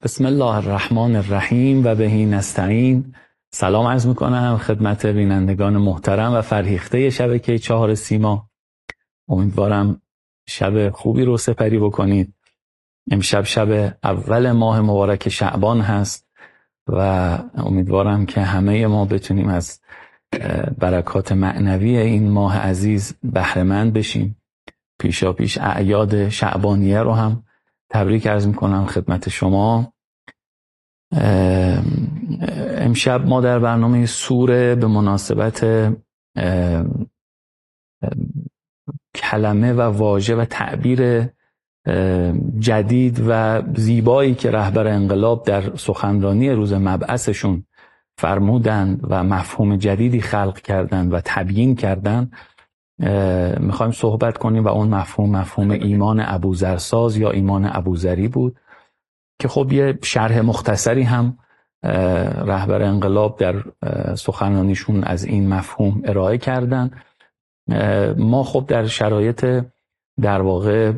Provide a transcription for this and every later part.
بسم الله الرحمن الرحیم و بهی نستعین. سلام عرض میکنم خدمت بینندگان محترم و فرهیخته شبکه 4 سیما. امیدوارم شب خوبی رو سپری بکنید. امشب شب اول ماه مبارک شعبان هست و امیدوارم که همه ما بتونیم از برکات معنوی این ماه عزیز بهره مند بشیم. پیشا پیش اعیاد شعبانیه رو هم تبریک عرض میکنم خدمت شما. امشب ما در برنامه سوره به مناسبت کلمه و واژه و تعبیر جدید و زیبایی که رهبر انقلاب در سخنرانی روز مبعثشون فرمودند و مفهوم جدیدی خلق کردند و تبیین کردند، میخوایم صحبت کنیم و اون مفهوم ایمان ابوذرساز یا ایمان ابوذری بود که خب یه شرح مختصری هم رهبر انقلاب در سخنرانیشون از این مفهوم ارائه کردن. ما خب در شرایط در واقع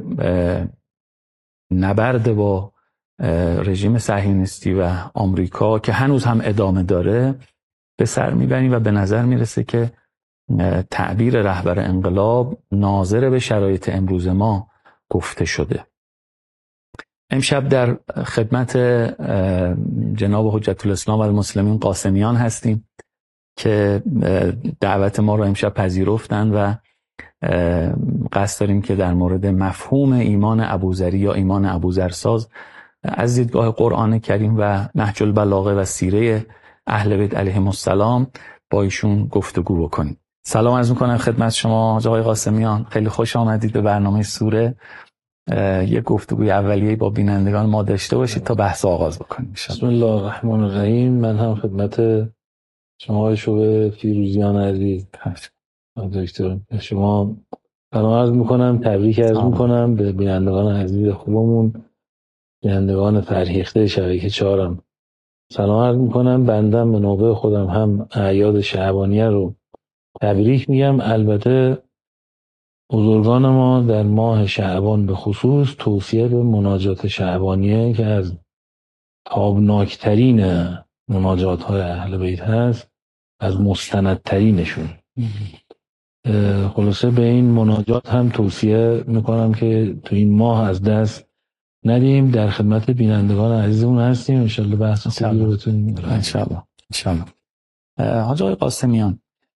نبرد با رژیم صهیونیستی و آمریکا که هنوز هم ادامه داره به سر میبریم و به نظر میرسه که تعبیر رهبر انقلاب ناظر به شرایط امروز ما گفته شده. امشب در خدمت جناب حجت الاسلام و المسلمین قاسمیان هستیم که دعوت ما را امشب پذیرفتن و قصد داریم که در مورد مفهوم ایمان ابوذری یا ایمان ابوذرساز از دیدگاه قرآن کریم و نهج البلاغه و سیره اهل بیت علیهم السلام با ایشون گفتگو بکنیم. سلام عرض میکنم خدمت شما آقای قاسمیان، خیلی خوش آمدید به برنامه سوره. یک گفتگوی اولیه با بینندگان ما داشته باشید تا بحث آغاز بکنیم. بسم الله الرحمن الرحیم. من هم خدمت شما شعبه فیروزیان عزیز دکتر شما سلام عرض میکنم، تبریک عرض میکنم به بینندگان عزیز خوبمون، بینندگان فرهیخته شبکه 4. سلام عرض میکنم. بندم به نوبه خودم هم اعیاد شعبانیه رو تبریک میگم. البته بزرگان ما در ماه شعبان به خصوص توصیه به مناجات شعبانیه که از تابناکترین مناجات های اهل بیت هست، از مستندترینشون. خلاصه به این مناجات هم توصیه میکنم که تو این ماه از دست ندیم. در خدمت بینندگان عزیزمون هستیم، انشالله بحث خوبی رو بتونیم انشالله. حاج آقای قاسمیان،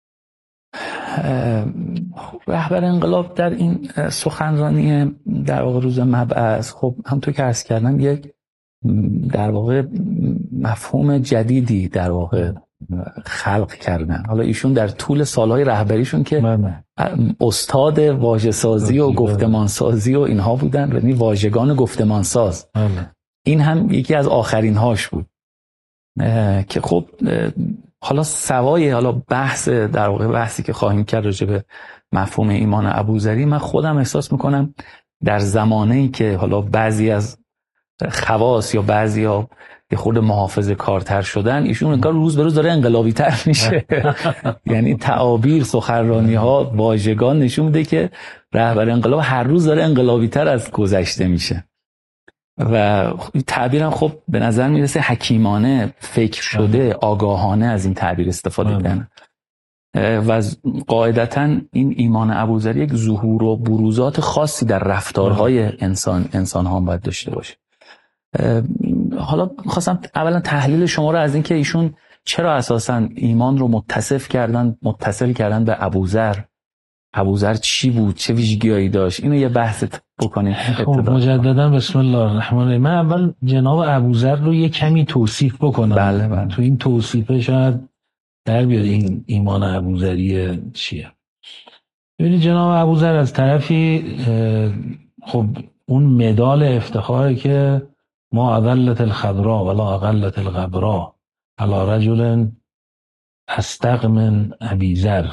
رهبر انقلاب در این سخنرانی در واقع روز مبعث خب همونطور که عرض کردم یک در واقع مفهوم جدیدی در واقع خلق کردن. حالا ایشون در طول سالهای رهبریشون که استاد واژه سازی و گفتمان سازی و اینها بودن، یعنی واژگان گفتمان ساز. این هم یکی از آخرین هاش بود که خب حالا سوای بحث در واقع بحثی که خواهیم کرد راجع به مفهوم ایمان ابوذری، من خودم احساس میکنم در زمانه‌ای که حالا بعضی از خواص یا بعضیا یه خورده محافظه کارتر شدن، ایشون انگار روز به روز داره انقلابی تر میشه. یعنی تعابیر، سخنرانی ها، واژگان نشون میده که رهبر انقلاب هر روز داره انقلابی تر از گذشته میشه و تعبیرم خب به نظر میرسه حکیمانه، فکر شده، آگاهانه از این تعبیر استفاده کردن و قاعدتاً این ایمان ابوذری یک ظهور و بروزات خاصی در رفتارهای انسان ها باید داشته باشه. حالا خواستم اولا تحلیل شما رو از این که ایشون چرا اساساً ایمان رو متصل کردن به ابوذر. ابوذر چی بود؟ چه ویژگی‌هایی داشت؟ اینو یه بحث بکنید. خب مجددا بسم الله الرحمن الرحیم. من اول جناب ابوذر رو یه کمی توصیف بکنم. بله. تو این توصیفه شاید در بیاد این ایمان ابوذری چیه. ببینید جناب ابوذر از طرفی خب اون مدال افتخاری که ما اقلت الخضراء ولا اقلت الغبراء علی رجل اصدق من ابی ذر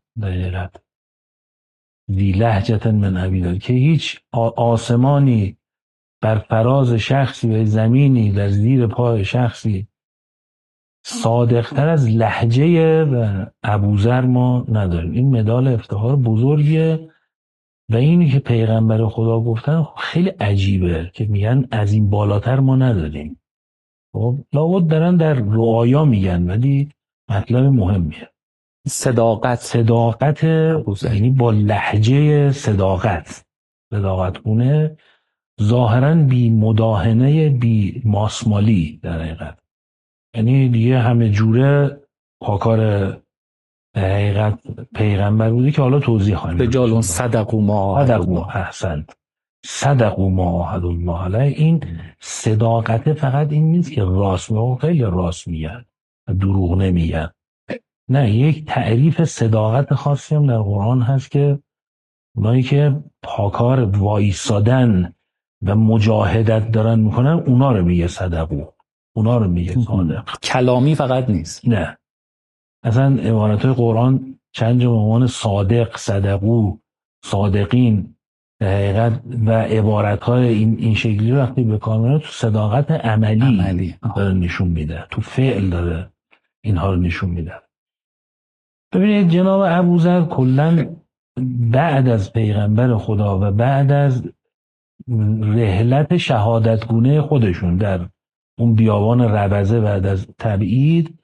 ذی لهجة من ابی ذر، که هیچ آسمانی بر فراز شخصی و زمینی در زیر پای شخصی صادقتر از لهجه و ابوذر ما نداریم. این مدال افتخار بزرگیه و اینی که پیغمبر خدا گفتن خیلی عجیبه که میگن از این بالاتر ما نداریم. خب لابد دارن در رعایا میگن، ولی مطلب مهمیه. صداقت یعنی با لهجه صداقتگونه، ظاهرا بی مداهنه، بی ماسمالی در حقیقت. یعنی دیگه همه جوره پاکار در حقیقت پیغمبر بودی که حالا توضیح خواهیم به جالون صدقوا ما عهد الله علیه. این صداقت فقط این نیست که راست میگن، خیلی راست میگن، دروغ نمیگن. نه، یک تعریف صداقت خاصی هم در قرآن هست که اونایی که پاکار وایسادن و مجاهدت دارن میکنن، اونا رو میگه صدقو، اونا رو میگه صادق. کلامی فقط نیست. نه، اصلا عبارتهای قرآن چند جا به عنوان صادق، صدقو، صادقین در حقیقت و عبارتهای این شکلی رو وقتی به کار میبره، تو صداقت عملی داره نشون میده، تو فعل داره اینها رو نشون میده. ببینید جناب ابوذر کلاً بعد از پیغمبر خدا و بعد از رحلت شهادتگونه خودشون در اون بیابان ربزه بعد از تبعید،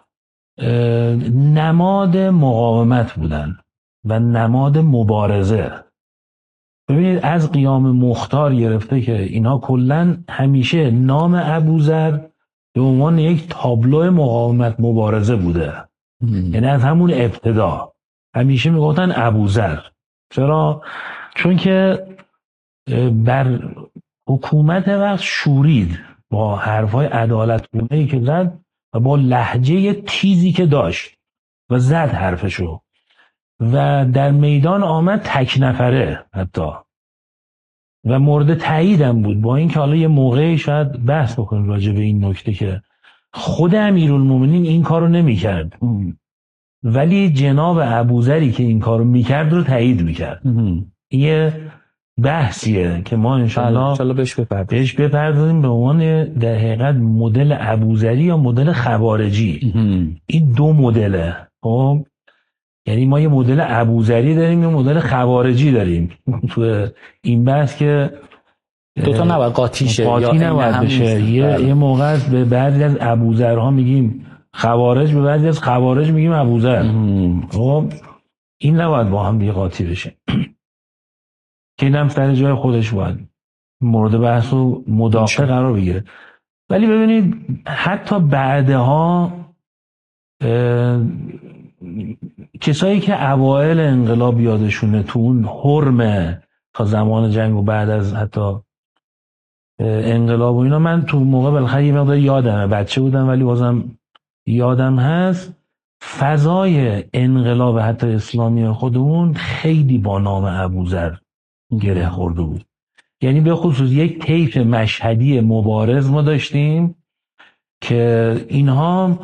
نماد مقاومت بودن و نماد مبارزه. ببینید از قیام مختار گرفته که اینها کلاً همیشه نام ابوذر به عنوان یک تابلو مقاومت مبارزه بوده. یعنی از همون ابتدا همیشه میگفتن ابوذر. چرا؟ چون که بر حکومت وقت شورید با حرفای عدالتگونه‌ای که زد و با لهجه تیزی که داشت و زد حرفشو، و در میدان آمد تک نفره حتی، و مورد تاییدم بود. با اینکه حالا یه موقعی شاید بحث بکنیم راجع به این نکته که خود امیرالمومنین این کارو نمی‌کرد، ولی جناب ابوذری که این کارو میکرد رو تایید میکرد. یه بحثیه که ما انشالله بهش بپردازیم به عنوان در حقیقت مدل ابوذری یا مدل خوارجی. این دو مدله. خب یعنی ما یه مدل ابوذری داریم، یه مدل خوارجی داریم. تو این بحث که دوتا نباید قاطی شه، قاطی نباید بشه. یه موقع به بعضی از ابوذرها میگیم خوارج، به بعضی از خوارج میگیم ابوذر. خب این نباید با هم دیگه قاطی بشه که اینم سر جای خودش باید مورد بحث و مداخله قرار بگیره. ولی ببینید حتی بعدها کسایی که اوائل انقلاب یادشونه، تو اون حرم تا زمان جنگ و بعد از حتی انقلاب و اینا، من تو موقع بالاخره یه مقدار یادمه، بچه بودم ولی بازم یادم هست فضای انقلاب حتی اسلامی خودمون خیلی با نام ابوذر گره خورده بود. یعنی به خصوص یک طیف مشهدی مبارز ما داشتیم که اینها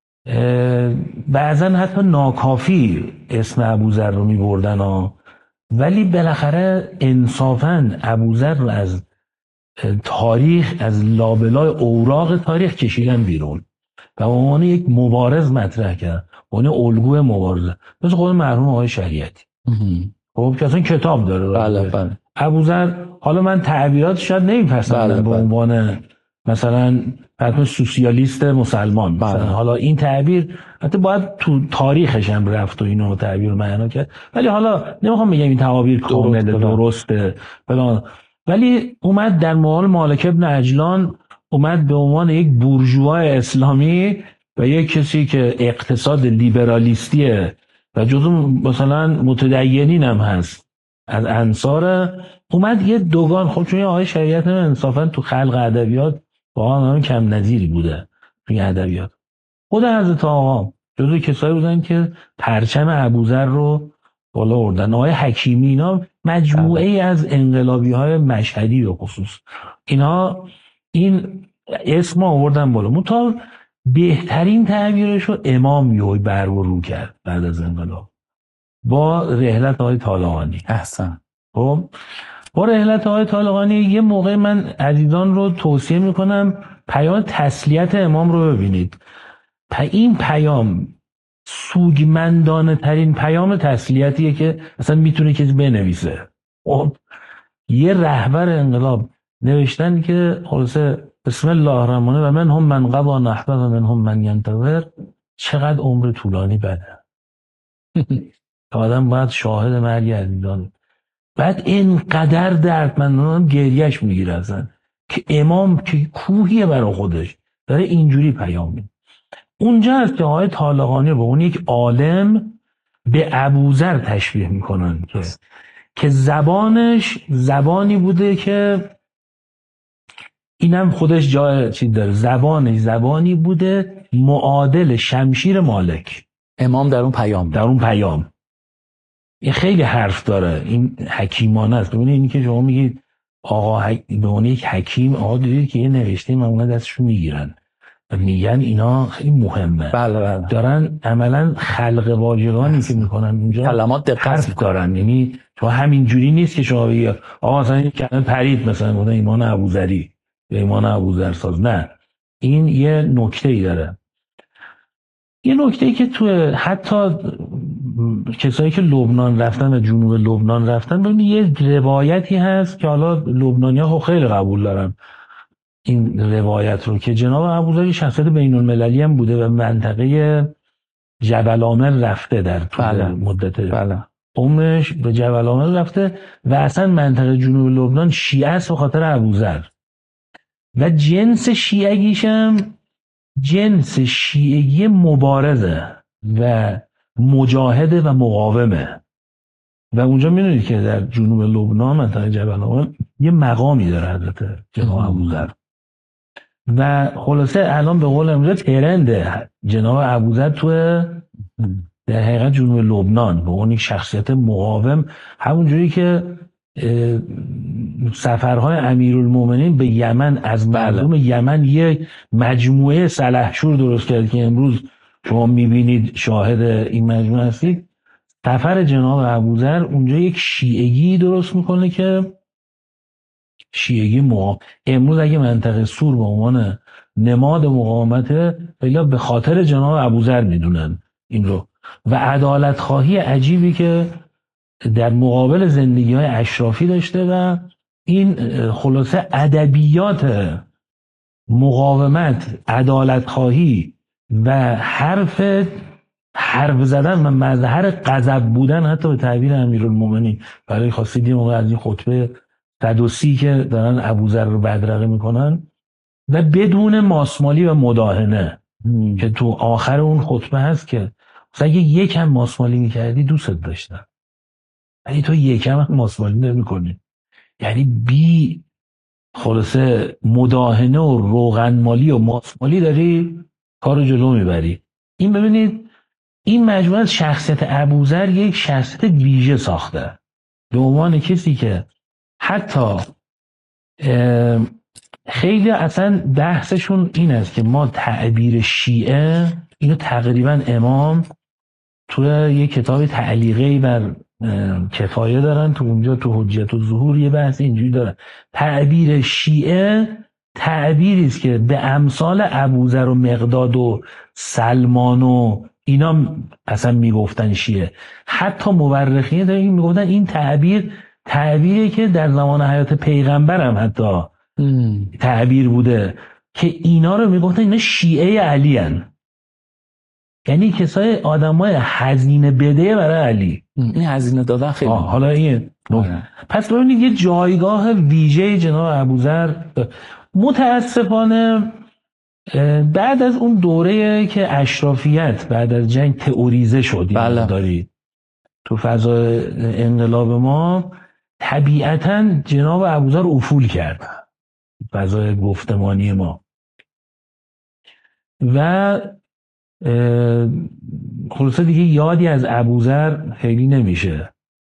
بعضا حتی ناکافی اسم ابوذر رو می بردن، ولی بالاخره انصافاً ابوذر رو از تاریخ، از لابلای اوراق تاریخ کشیدن بیرون و به عنوان یک مبارز مطرح کرد، به عنوان الگوی مبارزه. مثل خود مرحوم آقای شریعتی خب که اصلا کتاب داره. بله. ابوذر، حالا من تعبیرات شاید نمیپسندم، به عنوان مثلا حتما سوسیالیست مسلمان مثلا. حالا این تعبیر حتی باید تو تاریخش هم رفت و اینو تعبیر معنا کرد، ولی حالا نمیخوام بگم این تعابیر کامل درسته فلان. ولی اومد در مقابل مالک ابن عجلان، اومد به عنوان یک بورژوا اسلامی و یک کسی که اقتصاد لیبرالیستیه و جزو مثلا متدینین هم هست از انصار، اومد یه دوگان. خب چون آقای شریعت انصافا تو خلق ادبیات واقعا کم نظیری بوده توی ادبیات. خود حضرت آقا جزو کسایی بودن که پرچم ابوذر رو بالا بردن. آقای حکیمی، اینا مجموعه ای از انقلابی های مشهدی به خصوص، اینها این اسم آوردن بالا. منتها بهترین تعبیرش رو امام یوی بر و رو کرد بعد از انقلاب با رحلت آقای طالقانی. احسن. خب با رحلت آقای طالقانی یه موقع من عزیزان رو توصیه میکنم پیام تسلیت امام رو ببینید. این پیام سوگمندانه ترین پیام تسلیتیه که اصلا میتونه کسی بنویسه. یه رهبر انقلاب نوشتن که خلاصه بسم الله الرحمن و من هم من قضا نحبه و من هم من ینتظر. چقدر عمر طولانی بده. آدم باید شاهد مرگ عزیزان. بعد اینقدر دردمندانم گریهش میگیره ازن که امام که کوهیه برای خودش داره اینجوری پیام میده. اونجا هست که آقای طالقانی به اون یک عالم به ابوذر تشبیه میکنن که زبانش زبانی بوده که اینم خودش جای چیز داره، زبانش زبانی بوده معادل شمشیر مالک. امام در اون پیام این خیلی حرف داره، این حکیمانه است. ببینید اینی که شما میگید آقا به اون یک حکیم، آقا دیدید که یه نوشته معمولا دستشو میگیرن و میگن اینا خیلی مهمه. بله. دارن عملا خلق واژگانی که میکنن اونجا کلمات دقت دارن. یعنی تو همین جوری نیست که شما بگید آقا مثلا این کلمه پرید مثلا گفتن ایمان ابوذری یا ایمان ابوذر ساز. نه، این یه نکته‌ای داره. یه نکته‌ای که تو حتی کسایی که لبنان رفتن و جنوب لبنان رفتن، ببینید یه روایتی هست که حالا لبنانی‌ها خیلی قبول دارن این روایت رو، که جناب ابوذر شخصیت بین‌المللی هم بوده و منطقه جبل عامر رفته در طول مدت عمرش به جبل عامر رفته و اصلا منطقه جنوب لبنان شیعه است به خاطر ابوذر و جنس شیعگیش هم جنس شیعگی مبارزه و مجاهده و مقاومه. و اونجا میدونید که در جنوب لبنان منطقه جبل عامر یه مقامی داره حضرت جناب ابوذر و خلاصه الان به قول امروز ترنده جناب ابوذر تو در حقیقت جنوب لبنان به اون یک شخصیت مقاوم، همونجوری که سفرهای امیرالمومنین به یمن از مردم یمن یک مجموعه سلحشور درست کرد که امروز شما میبینید شاهد این مجموعه هستید. سفر جناب ابوذر اونجا یک شیعگی درست میکنه که شیعگی مقاوم. امروز اگه منطقه سور به عنوان نماد مقاومت به خاطر جناب ابوذر میدونن این رو. و عدالت خواهی عجیبی که در مقابل زندگی های اشرافی داشته و این خلاصه ادبیات مقاومت، عدالت خواهی و حرف زدن و مظهر غضب بودن حتی به تعبیر امیرالمومنین. برای خواستید موقع از این خطبه 130 که دارن ابوذر رو بدرقه میکنن و بدون ماسمالی و مداهنه که تو آخر اون خطبه هست که مثلا اگه یکم ماسمالی میکردی دوست داشتن، ولی تو یکم هم ماسمالی نمیکنی، یعنی بی خلاصه مداهنه و روغنمالی و ماسمالی داری کارو جلو میبری. این ببینید این مجموعه از شخصیت ابوذر یک شخصیت ویژه ساخته به عنوان کسی که حتی خیلی اصلا بحثشون این است که ما تعبیر شیعه اینو تقریبا امام توی یه کتاب تعلیقی بر کفایه دارن، تو اونجا تو حجت الظهور یه بحث اینجوری دارن. تعبیر شیعه تعبیری است که به امثال ابوذر و مقداد و سلمان و اینا اصلا میگفتن شیعه. حتی مورخین دارن میگفتن این تعبیری که در زمان حیات پیغمبر هم حتی تعبیر بوده که اینا رو میگفتن اینا شیعه علی هن. یعنی کسای آدمای هزینه بده برای علی. این هزینه دادن خیلی حالا این پس ببینید یه جایگاه ویژه جناب ابوذر. متاسفانه بعد از اون دوره که اشرافیت بعد از جنگ تئوریزه شد دارید تو فضای انقلاب ما، طبیعتاً جناب ابوذر افول کرد فضای گفتمانی ما و خلاصه دیگه یادی از ابوذر خیلی نمیشه.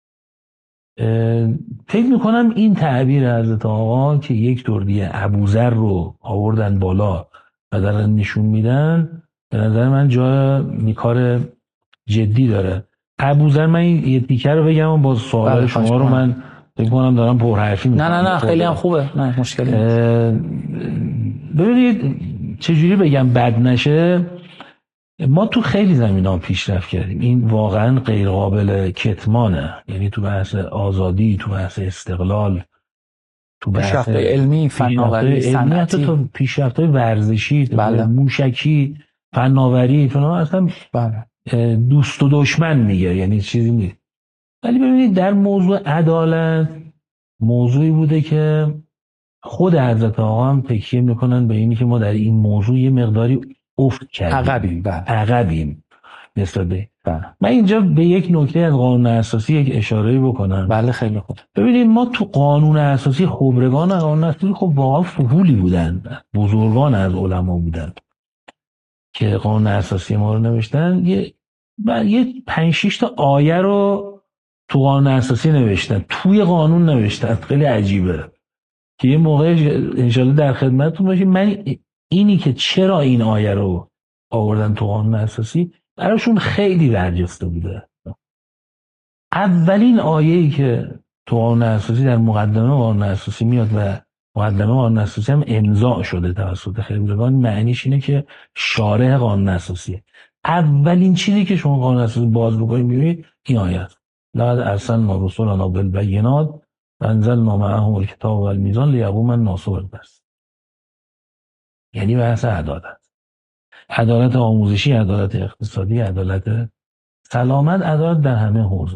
فکر میکنم این تعبیر حضرت آقا که یک دور دیگه ابوذر رو آوردن بالا و دارن نشون میدن، به نظر من جای کار جدی داره. ابوذر من یه تیکه رو بگم با سوال شما رو من فکر کنم دارم پرحرفی میکنم. نه خیلی هم خوبه، نه مشکلی نیست. ببینید چجوری بگم بد نشه، ما تو خیلی زمینه‌ها پیشرفت کردیم، این واقعا غیر قابل کتمانه. یعنی تو بحث آزادی، تو بحث استقلال، تو پیشرفت‌های علمی، فناوری، صنعتی، تو پیشرفت‌های ورزشی، بله. موشکی، فناوری، فنا اصلا بله. دوست و دشمن میگه، یعنی چیزی نیست. ولی ببینید در موضوع عدالت موضوعی بوده که خود حضرت آقا هم تکیه میکنن به اینی که ما در این موضوع یه مقداری افت کردیم، عقبیم نسبت به. من اینجا به یک نکته از قانون اساسی یک اشاره بکنم. بله خیلی خوب. ببینید ما تو قانون اساسی، خبرگان قانون اساسی خب واقعا فحولی بودن، بزرگان از علما بودن که قانون اساسی ما رو نوشتن. یه 5-6 تا آیه رو تو قانون اساسی نوشتن، توی قانون نوشتن. خیلی عجیبه که یه موقع انشالله در خدمتتون باشیم. من اینی که چرا این آیه رو آوردن تو قانون اساسی براشون خیلی برجسته بوده. اولین آیه‌ای که تو قانون اساسی در مقدمه قانون اساسی میاد و مقدمه قانون اساسی هم امضا شده توسط خبرگان، معنیش اینه که شارح قانون اساسیه. اولین چیزی که شما قانون اساسی باز بکنید میبینید این آیه است: لقد ارسلنا رسلنا بالبینات وانزلنا معهم الکتاب والمیزان لیقوم الناس بالقسط. یعنی بحث عدالت آموزشی، عدالت اقتصادی، عدالت سلامت، عدالت در همه حوزه.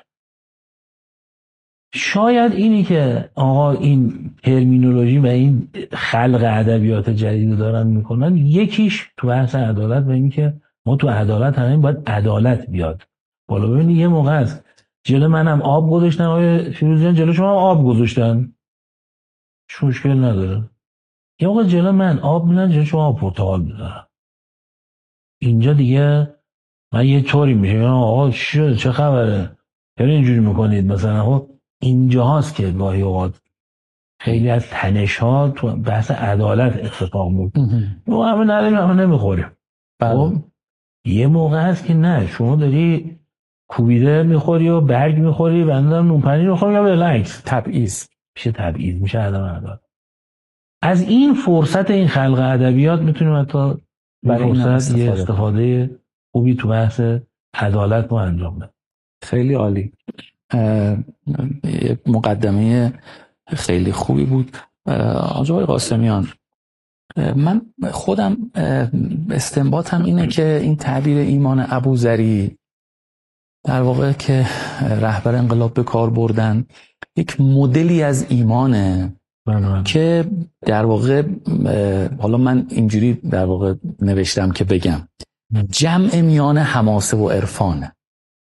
شاید اینی که آقا این ترمینولوژی و این خلق ادبیات جدید دارن میکنن، یکیش تو بحث عدالت و اینی که ما تو عدالت همین باید عدالت بیاد بالا. ببینید یه موقع است جلو منم آب گذاشتن، آقای فیروزیان جلو شما آب گذاشتن، مشکل نداره. یه موقع جلو من آب میدن، جلو شما پرتقال میدن. اینجا دیگه من یه طوری میشه آقا چه خبره، چرا اینجوری میکنید؟ مثلا خب اینجا هاست که گاهی اوقات خیلی از تنش ها تو بحث عدالت اتفاق میفته. ما همه نداریم، همه نمیخوریم. خب یه موقع هست که نه، شما داری کوبیده میخوری و برگ میخوری و اندام نونپنیر میخوری یا بلکس تبعیض میشه عدم عدالت. از این فرصت این خلق ادبیات میتونیم حتی برای فرصت یه استفاده خوبی تو بحث عدالت ما انجام بدیم. خیلی عالی. مقدمه خیلی خوبی بود. آقای قاسمیان، من خودم استنباطم اینه که این تعبیر ایمان ابوذری در واقع که رهبر انقلاب به کار بردن یک مدلی از ایمانه که در واقع، حالا من اینجوری در واقع نوشتم که بگم جمع میان حماسه و عرفانه،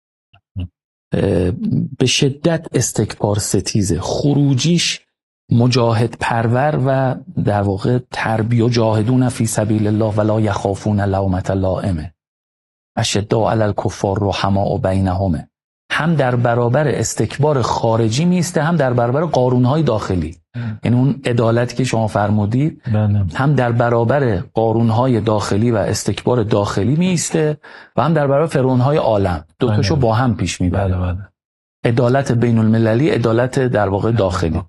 به شدت استکبار ستیزه، خروجیش مجاهد پرور و در واقع تربیه جاهدون فی سبیل الله ولا یخافون لومة لائم اشداء علی الکفار رحماء بینهم. هم در برابر استکبار خارجی میسته، هم در برابر قارونهای داخلی. یعنی اون عدالتی که شما فرمودید هم در برابر قارونهای داخلی و استکبار داخلی میسته و هم در برابر فرعونهای عالم. دوتاشو با هم پیش میبره. عدالت بین المللی، عدالت در واقع داخلی.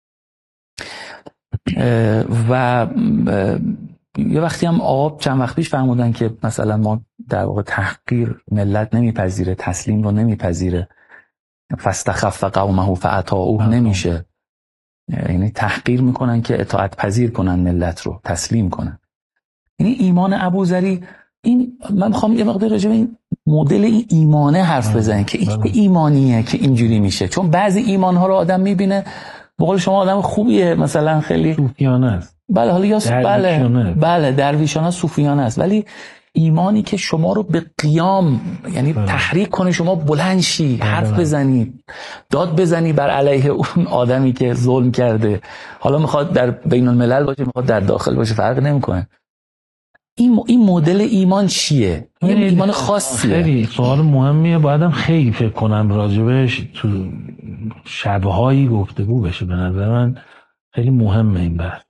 و یه وقتی هم آقا چند وقت پیش فرمودن که مثلا ما در واقع تحقیر ملت نمیپذیره، تسلیم رو نمیپذیره، فاستخف قومه فاطاعوه نمیشه، یعنی تحقیر میکنن که اطاعت پذیر کنن ملت رو، تسلیم کنن. یعنی ایمان ابوذری، این من میخوام یه مقدار راجع به این مدل این ایمانه حرف بزنیم که این ایمانیه که اینجوری میشه. چون بعضی ایمانها رو آدم میبینه به قول شما آدم خوبیه، مثلا خیلی صوفیانه است، بله، حالا یا بله درویشانه صوفیانه است، ولی ایمانی که شما رو به قیام، یعنی تحریک کنه شما بلند شی، حرف بزنی، داد بزنی بر علیه اون آدمی که ظلم کرده، حالا میخواد در بین الملل باشه، میخواد در داخل باشه، فرق نمیکنه. این مدل ایمان چیه؟ این ایمان خاصیه. خیلی سوال مهمیه، باید هم خیلی فکر کنم راجبش، تو شبهایی گفتگو بشه. به نظر من خیلی مهمه این بحث.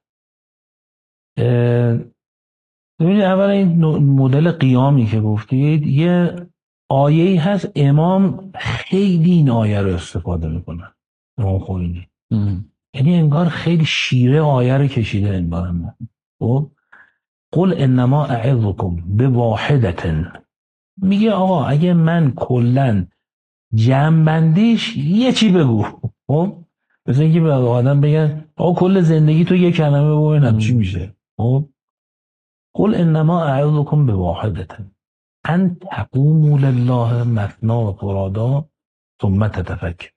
ببینید اول این مدل قیامی که گفتید، یه آیه‌ای هست امام خیلی این آیه رو استفاده میکنن، امام خمینی. یعنی انگار خیلی شیره آیه رو کشیده انگار هم. خب قل انما اعظکم بواحدة، میگه آقا اگه من کلن جمع بندیش یه چی بگو. خب مثل اینکه به آدم بگن آقا کل زندگی تو یک کلمه ببینم چی میشه. خب قل انما اعوذکم بواحدة ان تقوموا لله مثنی و فرادا ثم تتفکروا.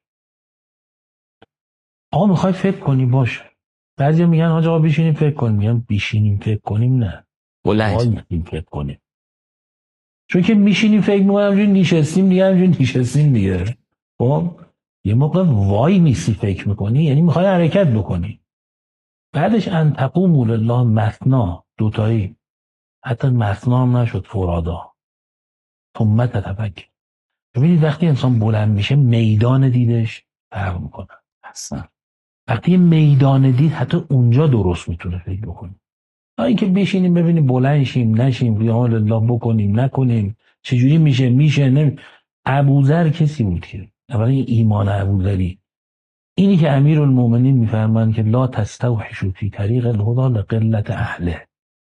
آقا میخوای فکر کنی باشه. بعضی میگن آقا بشینیم فکر کنیم. میگن بشینیم فکر کنیم نه، وایسیم فکر کنیم. چون که میشینیم فکر میکنم همجوری نشستیم دیگه، همجوری نشستیم دیگه. خب یه موقع وای میسی فکر میکنی، یعنی میخوای حرکت بکنی. بعدش ان تقوموا لله مثنی، دوتایی، حتی مثنی هم نشد، فرادا ثم تتفکر. ببینید وقتی انسان بلند میشه میدان دیدش فرق میکنه. اصلا وقتی میدان دید حتی اونجا درست میتونه فکر بکنه. اینکه بشینیم ببینیم بلند شیم نشیم، قیام الله بکنیم نکنیم، چجوری میشه ابوذر کسی بود که اولا ایمان ابوذری اینی که امیرالمومنین میفرمایند که لا تستوحشوا فی طریق الهدی لقلت اهله.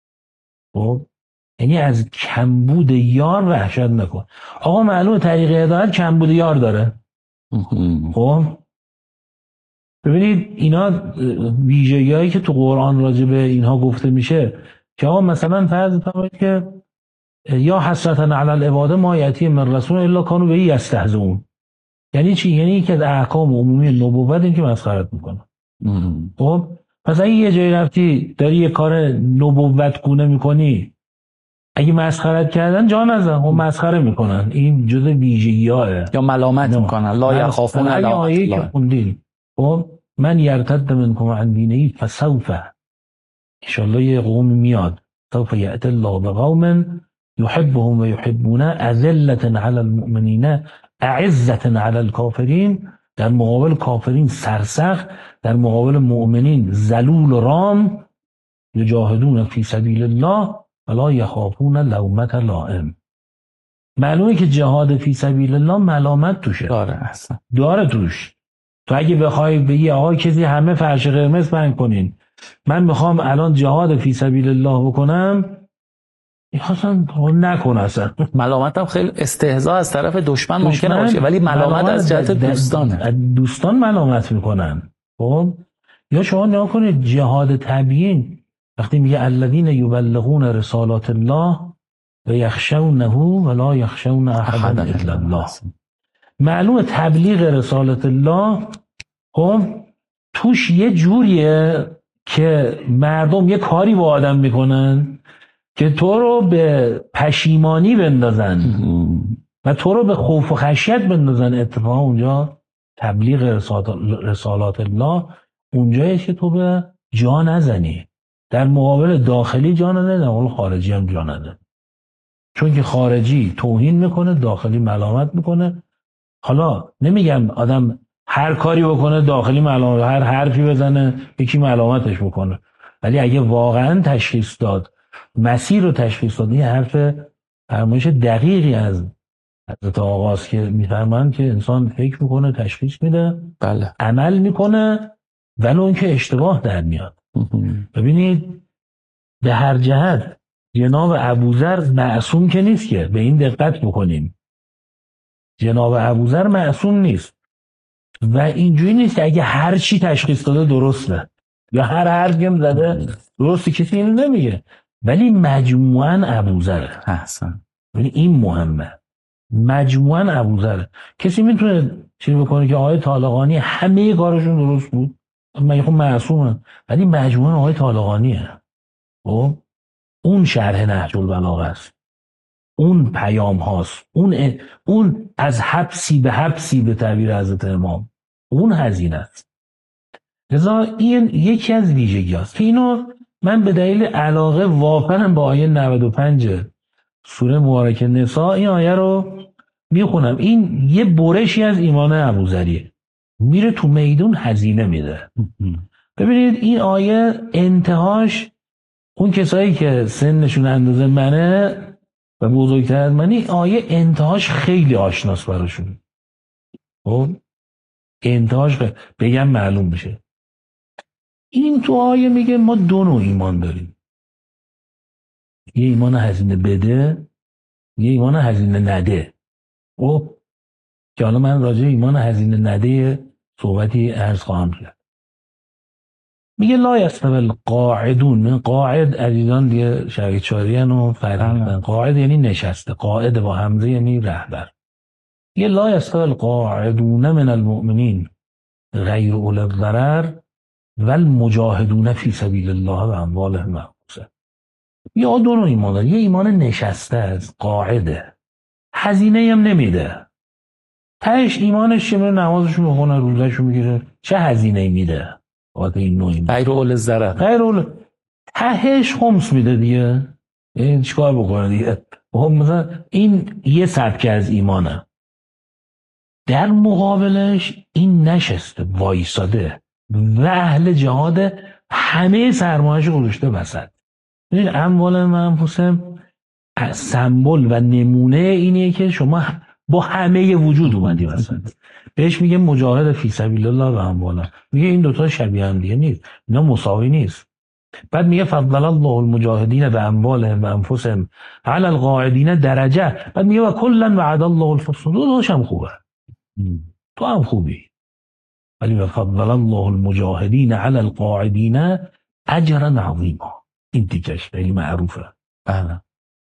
خب یعنی از کمبود یار وحشت نکن. آقا معلومه طریق هدایت کمبود یار داره. خب ببینید اینا ویژگی‌هایی که تو قرآن راجع به اینها گفته میشه که آقا مثلا فرض بفرمایید که یا حسرتا علی العباد ما یأتی من رسول الا کانوا به یستهزئون. یعنی چی؟ یعنی که از احکام عمومی نبوت این که مسخرت میکنه. خب پس اگه یه جایی رفتی داری یه کار نبوت گونه میکنی، اگه مسخرت کردن جا نزن، هم مسخره میکنن، این جزء ویژگی‌هاه. یا ملامت میکنن، لا یخافون لومة لائم. خب من یرتد منکم عن دینه فسوف، انشالله یه قوم میاد، سوف یأتی الله بقوم یحبهم و یحبونه اذلة علی المؤمنین اعزة علی الکافرین. در مقابل کافرین سرسخت، در مقابل مؤمنین ذلول و رام. یجاهدون فی سبیل الله ولا یخافون لومة لائم. معلومه که جهاد فی سبیل الله ملامت توشه داره توش. تو اگه بخوای بگی آقا کسی همه فرش قرمز بند کنین، من میخوام الان جهاد فی سبیل الله بکنم، اصلا نکن. اصلا ملامت هم خیلی استهزاء از طرف دشمن ممکنه باشه، ولی ملامت از جهت دوستانه. دوستان ملامت میکنن. خب یا شما نگاه کنید جهاد تبیین وقتی میگه الذین یبلغون رسالات الله و یخشونه ولا یخشون احدا الا الله. معلومه تبلیغ رسالت الله خب توش یه جوریه که مردم یه کاری با آدم میکنن که تو رو به پشیمانی بندازن و تو رو به خوف و خشیت بندازن. اتفاقا اونجا تبلیغ رسالات الله اونجاییه که تو به جا نزنی. در مقابل داخلی جا نزنی، در مقابل خارجی هم جا نزنی. چون که خارجی توهین میکنه، داخلی ملامت میکنه. حالا نمیگم آدم هر کاری بکنه داخلی ملامت، هر حرفی بزنه یکی ملامتش بکنه، ولی اگه واقعا تشخیص داد، مسیر رو تشخیص داد، این حرف فرمایش دقیقی از حضرت آقاست که میفرمایند که انسان فکر میکنه، تشخیص میده، بله. عمل میکنه ولو اینکه اشتباه در میاد. ببینید به هر جهت جناب ابوذر معصوم که نیست، که به این دقت بکنیم. جناب ابوذر معصوم نیست و اینجوری نیست که اگه هر چی تشخیص داده درسته یا هر حرفی هم زده درسته، کسی اینو نمیگه، ولی مجموعاً ابوذر. احسن. یعنی این مهمه، مجموعاً ابوذر. کسی میتونه چیزی بکنه که آقای طالقانی همه کارشون درست بود، من خب معصومه، ولی مجموعاً آقای طالقانیه. خب اون شرح نهج البلاغه است، اون پیام هاست، اون از حبسی به حبسی به تعبیر حضرت امام، اون هزینه است. لذا این یکی از ویژگی هاست که اینو من به دلیل علاقه واقعا با آیه 95 سوره مبارکه نساء این آیه رو میخونم. این یه برشی از ایمان ابوذریه، میره تو میدون هزینه میده. ببینید این آیه انتهاش، اون کسایی که سنشون اندازه منه و بزرگتر از منی، آیه انتهاش خیلی آشناس براشون. خب انتهاش بگم معلوم بشه. این تو آیه میگه ما دو نوع ایمان داریم، یه ایمان هزینه بده، یه ایمان هزینه نده. خب که حالا من راجع ایمان هزینه نده صحبتی عرض خواهم کرد. میگه لا یستوی القاعدون. من قاعد عزیزان دیگه شریعت چاریان و فرهنگن. قاعد یعنی نشسته، قاعد با همزه یعنی رهبر. میگه لا یستوی القاعدون من المؤمنین غیر اولی الضرر والمجاهدون فی سبیل الله و اموالهم انفسهم. یا دو نوع ایمان داره. یه ایمان نشسته است، قاعده، هزینه هم نمیده، تهش ایمانش چه، نمازشو میخونه، روزهشو میگیره، چه هزینه میده؟ واسه این نوع ایمان غیر اول الضرر، غیر اول، تهش خمس میده دیگه. این چیکار بکنه دیگه؟ مثلا این یه سبک از ایمانه. در مقابلش این نشسته، وایساده و اهل جهاد، همه سرمایه‌اش گذاشته وسط. ببین اموال منفوسم سمبل و نمونه اینیه که شما با همه وجود اومدی وسط. بهش میگه مجاهد فی سبیل الله و اموالا. میگه این دوتا شبیه هم دیگه نیست، اینا مساوی نیست. بعد میگه فضل الله المجاهدین و اموالهم و انفسهم علی القاعدین درجه. بعد میگه و کلا وعد الله الحسنى. دوتاش هم خوبه، تو هم خوبی، ولی و فضل الله المجاهدین علی القاعدین اجرا عظیما. این تیکش خیلی معروفه. بله.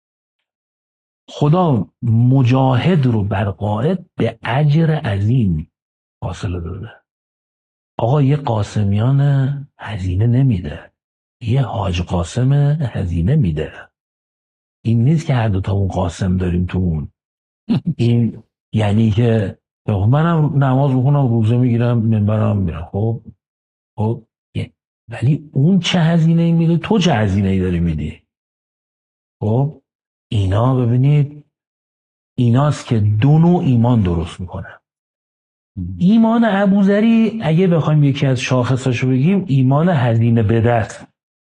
خدا مجاهد رو بر قاعد به اجر عظیم حاصل داده. آقا یه قاسمیان هزینه نمیده، یه حاج قاسم هزینه میده. این نیست که هر دوتا اون قاسم داریم تو اون. این یعنی که منم نماز بخونم، روزه میگیرم، منبرم میرم، خب ولی اون چه هزینه میده، تو چه هزینه داری میدی؟ خب اینا ببینید ایناست که دو نوع ایمان درست میکنه. ایمان ابوذری اگه بخوایم یکی از شاخصاشو بگیم، ایمان هزینه به دست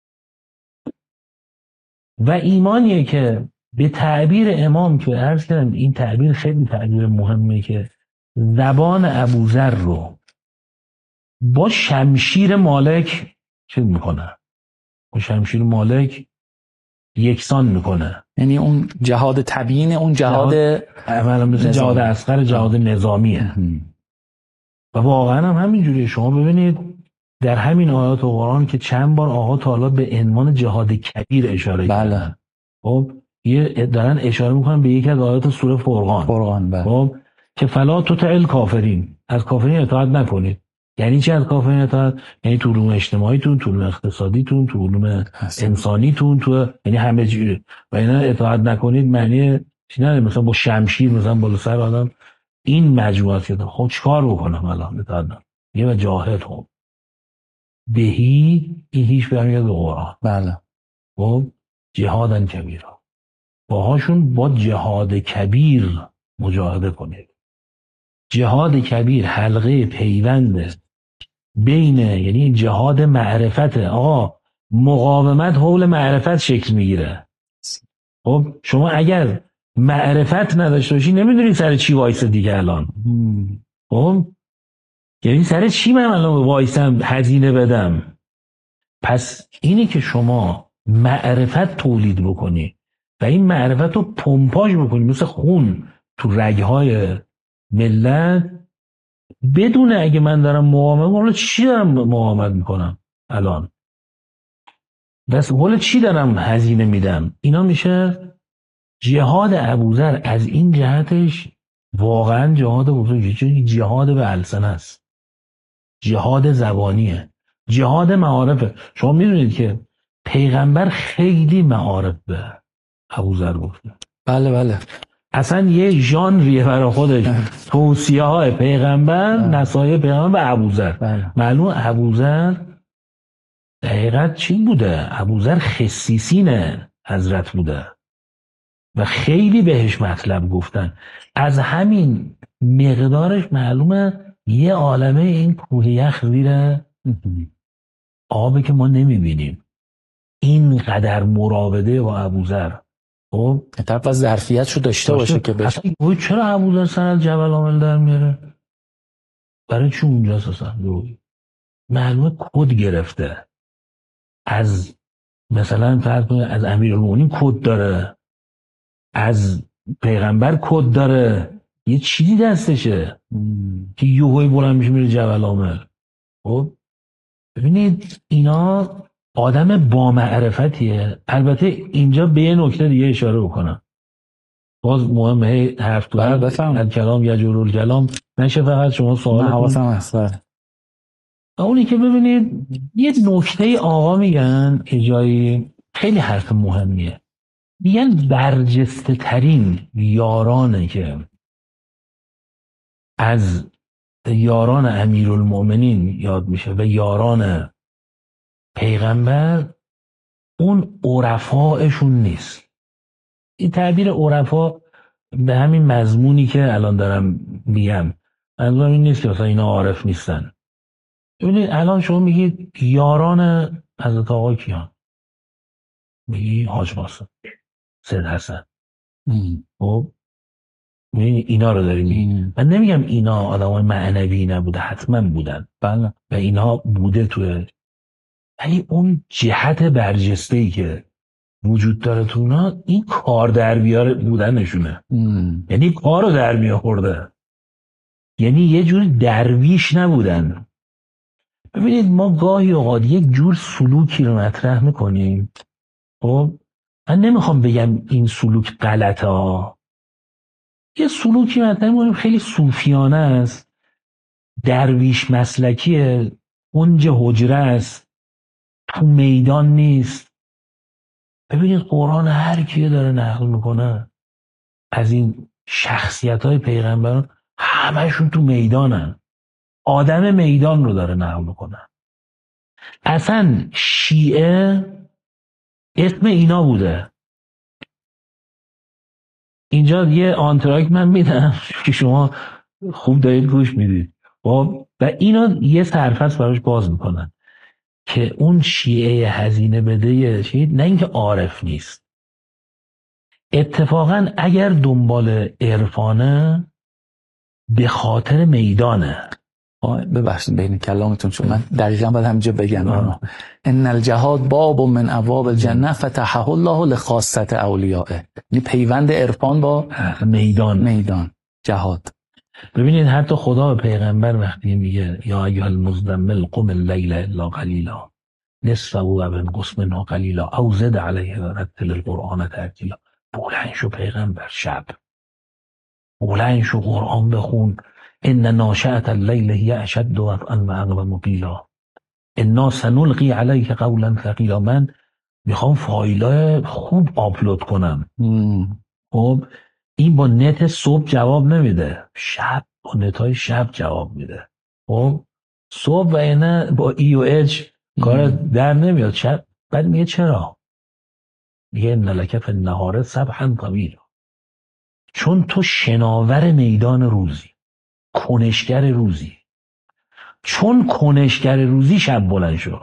و ایمانیه که به تعبیر امام که عرض کردم، این تعبیر خیلی تعبیر مهمه، که زبان ابوذر رو با شمشیر مالک چه میکنه؟ با شمشیر مالک یکسان میکنه. یعنی اون جهاد تبیین، اون جهاد عملا مثل جهاد اصغر، جهاد نظامیه. و واقعا هم همینجوریه. شما ببینید در همین آیات قرآن که چند بار آقا تعالی به عنوان جهاد کبیر اشاره کردن. خب یه دارن اشاره میکنن به یکی از آیات سوره فرقان. بله. خب که فلا تطع الکافرین، از کافرین اطاعت نکنید. یعنی چی از کافرین اطاعت؟ یعنی تو علوم اجتماعیتون، تو علوم اقتصادیتون، تو علوم انسانیتون، تو یعنی همه جوره و اینا اطاعت نکنید. معنی چی؟ نه مثلا با شمشیر مثلا بالا سر آدم این مجموعات شده. خب چیکار بکنم الان؟ اطاعت نکنم. یه و جاهد هم بهی، این هیچ برمیاد به قرآن. بله. خب جهادن کبیرا، باهاشون با جهاد کبیر مجاهده کنید. جهاد کبیر حلقه پیوند بین، یعنی جهاد معرفت. آقا مقاومت حول معرفت شکل میگیره. خب شما اگر معرفت نداشته باشی نمیدونی سر چی وایسه دیگه الان. خب یعنی سر چی من الان وایسم هزینه بدم؟ پس اینی که شما معرفت تولید بکنی و این معرفت رو پمپاژ بکنی مثل خون تو رگهای ملت، بدون اگه من دارم مقاومت، حالا چی دارم مقاومت میکنم الان؟ بس حالا چی دارم هزینه میدم؟ اینا میشه جهاد ابوذر. از این جهتش واقعا جهاد بزرگی، چون جهاد به السنه است، جهاد زبانیه، جهاد معارفه. شما میدونید که پیغمبر خیلی معارف به ابوذر گفته. بله. اصلا یه ژانریه برای خودش. توصیه های پیغمبر، نصایح پیغمبر به ابوذر. معلوم ابوذر دقیقاً چی بوده؟ ابوذر خصیصین حضرت بوده و خیلی بهش مطلب گفتن. از همین مقدارش معلومه یه عالمه این کوه یخ زیر آبی که ما نمیبینیم. اینقدر مراوده با ابوذر. خب طرف از ظرفیتشو داشته باشه که بشه. چرا ابوذر سر جبل عامل در میاره؟ برای چون اونجاست اصلا؟ معلومه کد گرفته از مثلا فرض کنید از امیرالمومنین کد داره، از پیغمبر کد داره، یه چیزی دستشه که یوهوی بلند میشه میره جبل عامر. خب ببینید اینا آدم با معرفتیه. البته اینجا به یه نکته دیگه اشاره بکنم، باز مهمه، حرف تو الکلام یجر الکلام نشه فقط شما سوال حواسم هست. اونی که ببینید یه نکته آقا میگن یه جایی خیلی حرف مهمیه، میگن برجسته ترین یارانه که از یاران امیرالمؤمنین یاد میشه و یاران پیغمبر اون عرفایشون نیست. این تعبیر عرفا به همین مضمونی که الان دارم میگم، منظورم این نیست که مثلا اینا عارف نیستن. ببینید الان شما میگید یاران حضرت آقا کیان؟ میگی حاج قاسم، سید حسن. خب اینا رو داری میگی. من نمیگم اینا آدمای معنوی نبوده، حتما بودن بله و اینا بوده توی، ولی اون جهت برجسته‌ای که وجود داره تو اونا این کار در بیار بودنشونه. یعنی کار رو در میآورده، یعنی یه جور درویش نبودن. ببینید ما گاهی اوقات یک جور سلوکی رو مطرح میکنیم، خب من نمیخوام بگم این سلوک غلطه ها، یه سلوکی مطرح میکنیم خیلی صوفیانه است، درویش مسلکیه، کنج حجره است، تو میدان نیست. ببینید قرآن هر کیه داره نقل میکنه از این شخصیت های پیغمبران، همشون تو میدانن، آدم میدان رو داره نقل میکنه. اصلا شیعه اسم اینا بوده. اینجا یه آنتراک من میدم که شما خوب دارید گوش میدید و اینا یه سرفصل براش باز میکنن که اون شیعه هزینه بده شید نه اینکه عارف نیست، اتفاقا اگر دنبال عرفانه به خاطر میدانه. ببخشید بین کلامتون چون من دقیقاً باید همینجا بگم ان الجهاد باب من ابواب الجنه فتحه الله لخاصه اولیائه. یعنی پیوند عرفان با میدان جهاد. ببینید حتی خدا به پیغمبر وقتی میگه یا ایها المزمل قم الليل الا قلیلا نصفه و انقص منه قلیلا او زد علیه ورتل القرآن ترتیلا، بلند شو پیغمبر شب، بلند شو قرآن بخون، ان ناشئة الليل هي اشد وطئا واقوم قیلا انا سنلقی علیک قولا ثقیلا. من میخوام فایل خوب آپلود کنم. خب این با نت صبح جواب نمیده، شب با نت های شب جواب میده. خب صبح و اینه با ای و اچ کار در نمیاد، شب بعد میگه چرا؟ میگه ان لک فی النهار سبحا طویلا، چون تو شناور میدان روزی، کنشگر روزی، چون کنشگر روزی شب بلند شو.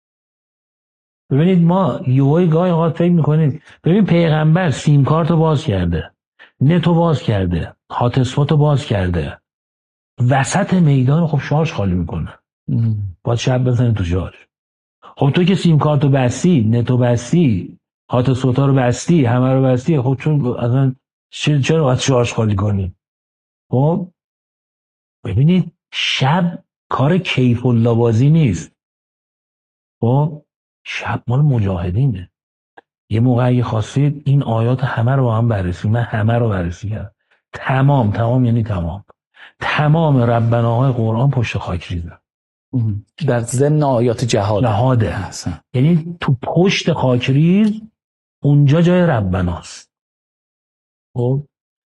ببینید ما یوهای گاهی اوقات فکر میکنید، ببین پیغمبر سیم کارتو باز کرده، نتو باز کرده، هاتسپاتو باز کرده، وسط میدان خب شارژ خالی میکنه، باید شب بزنه تو شارژ. خب تو که سیم کارتو بستی، نتو بستی، هاتسپاتا رو بستی، همه رو بستی، خب چون اصلا چرا باید شارژ خالی کنی؟ خب ببینید شب کار کیف الله بازی نیست. خب شب مال مجاهدینه. یه موقع اگه خواستید این آیات همه رو با هم بررسی، من همه رو بررسی کردم، تمام یعنی تمام ربناهای قرآن پشت خاک ریزن در ضمن آیات جهاده. یعنی تو پشت خاک ریز اونجا جای ربناست. خب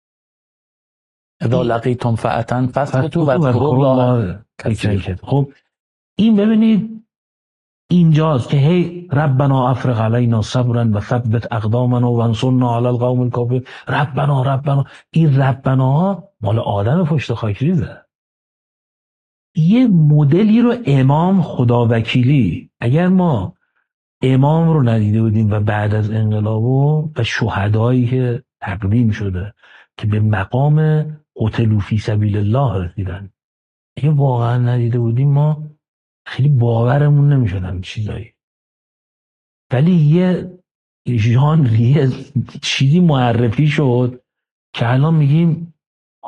اذا لقیتم فئة فاثبتوا واذکروا الله کثیرا. خب این ببینید اینجاست که هی ربنا افرغ علینا صبرا و ثبت اقدامنا وانصرنا علی القوم الکافرین. ربنا این ربنا مال آدم پشت خاک ریزه. یه مدلی رو امام خداوکیلی، اگر ما امام رو ندیده بودیم و بعد از انقلاب و شهدایی که تقدیم شده که به مقام قتلوا فی سبیل الله رسیدن، اگه واقعا ندیده بودیم ما خیلی باورمون نمیشد همین چیزایی. ولی یه ژانری چیزی معرفی شد که الان میگیم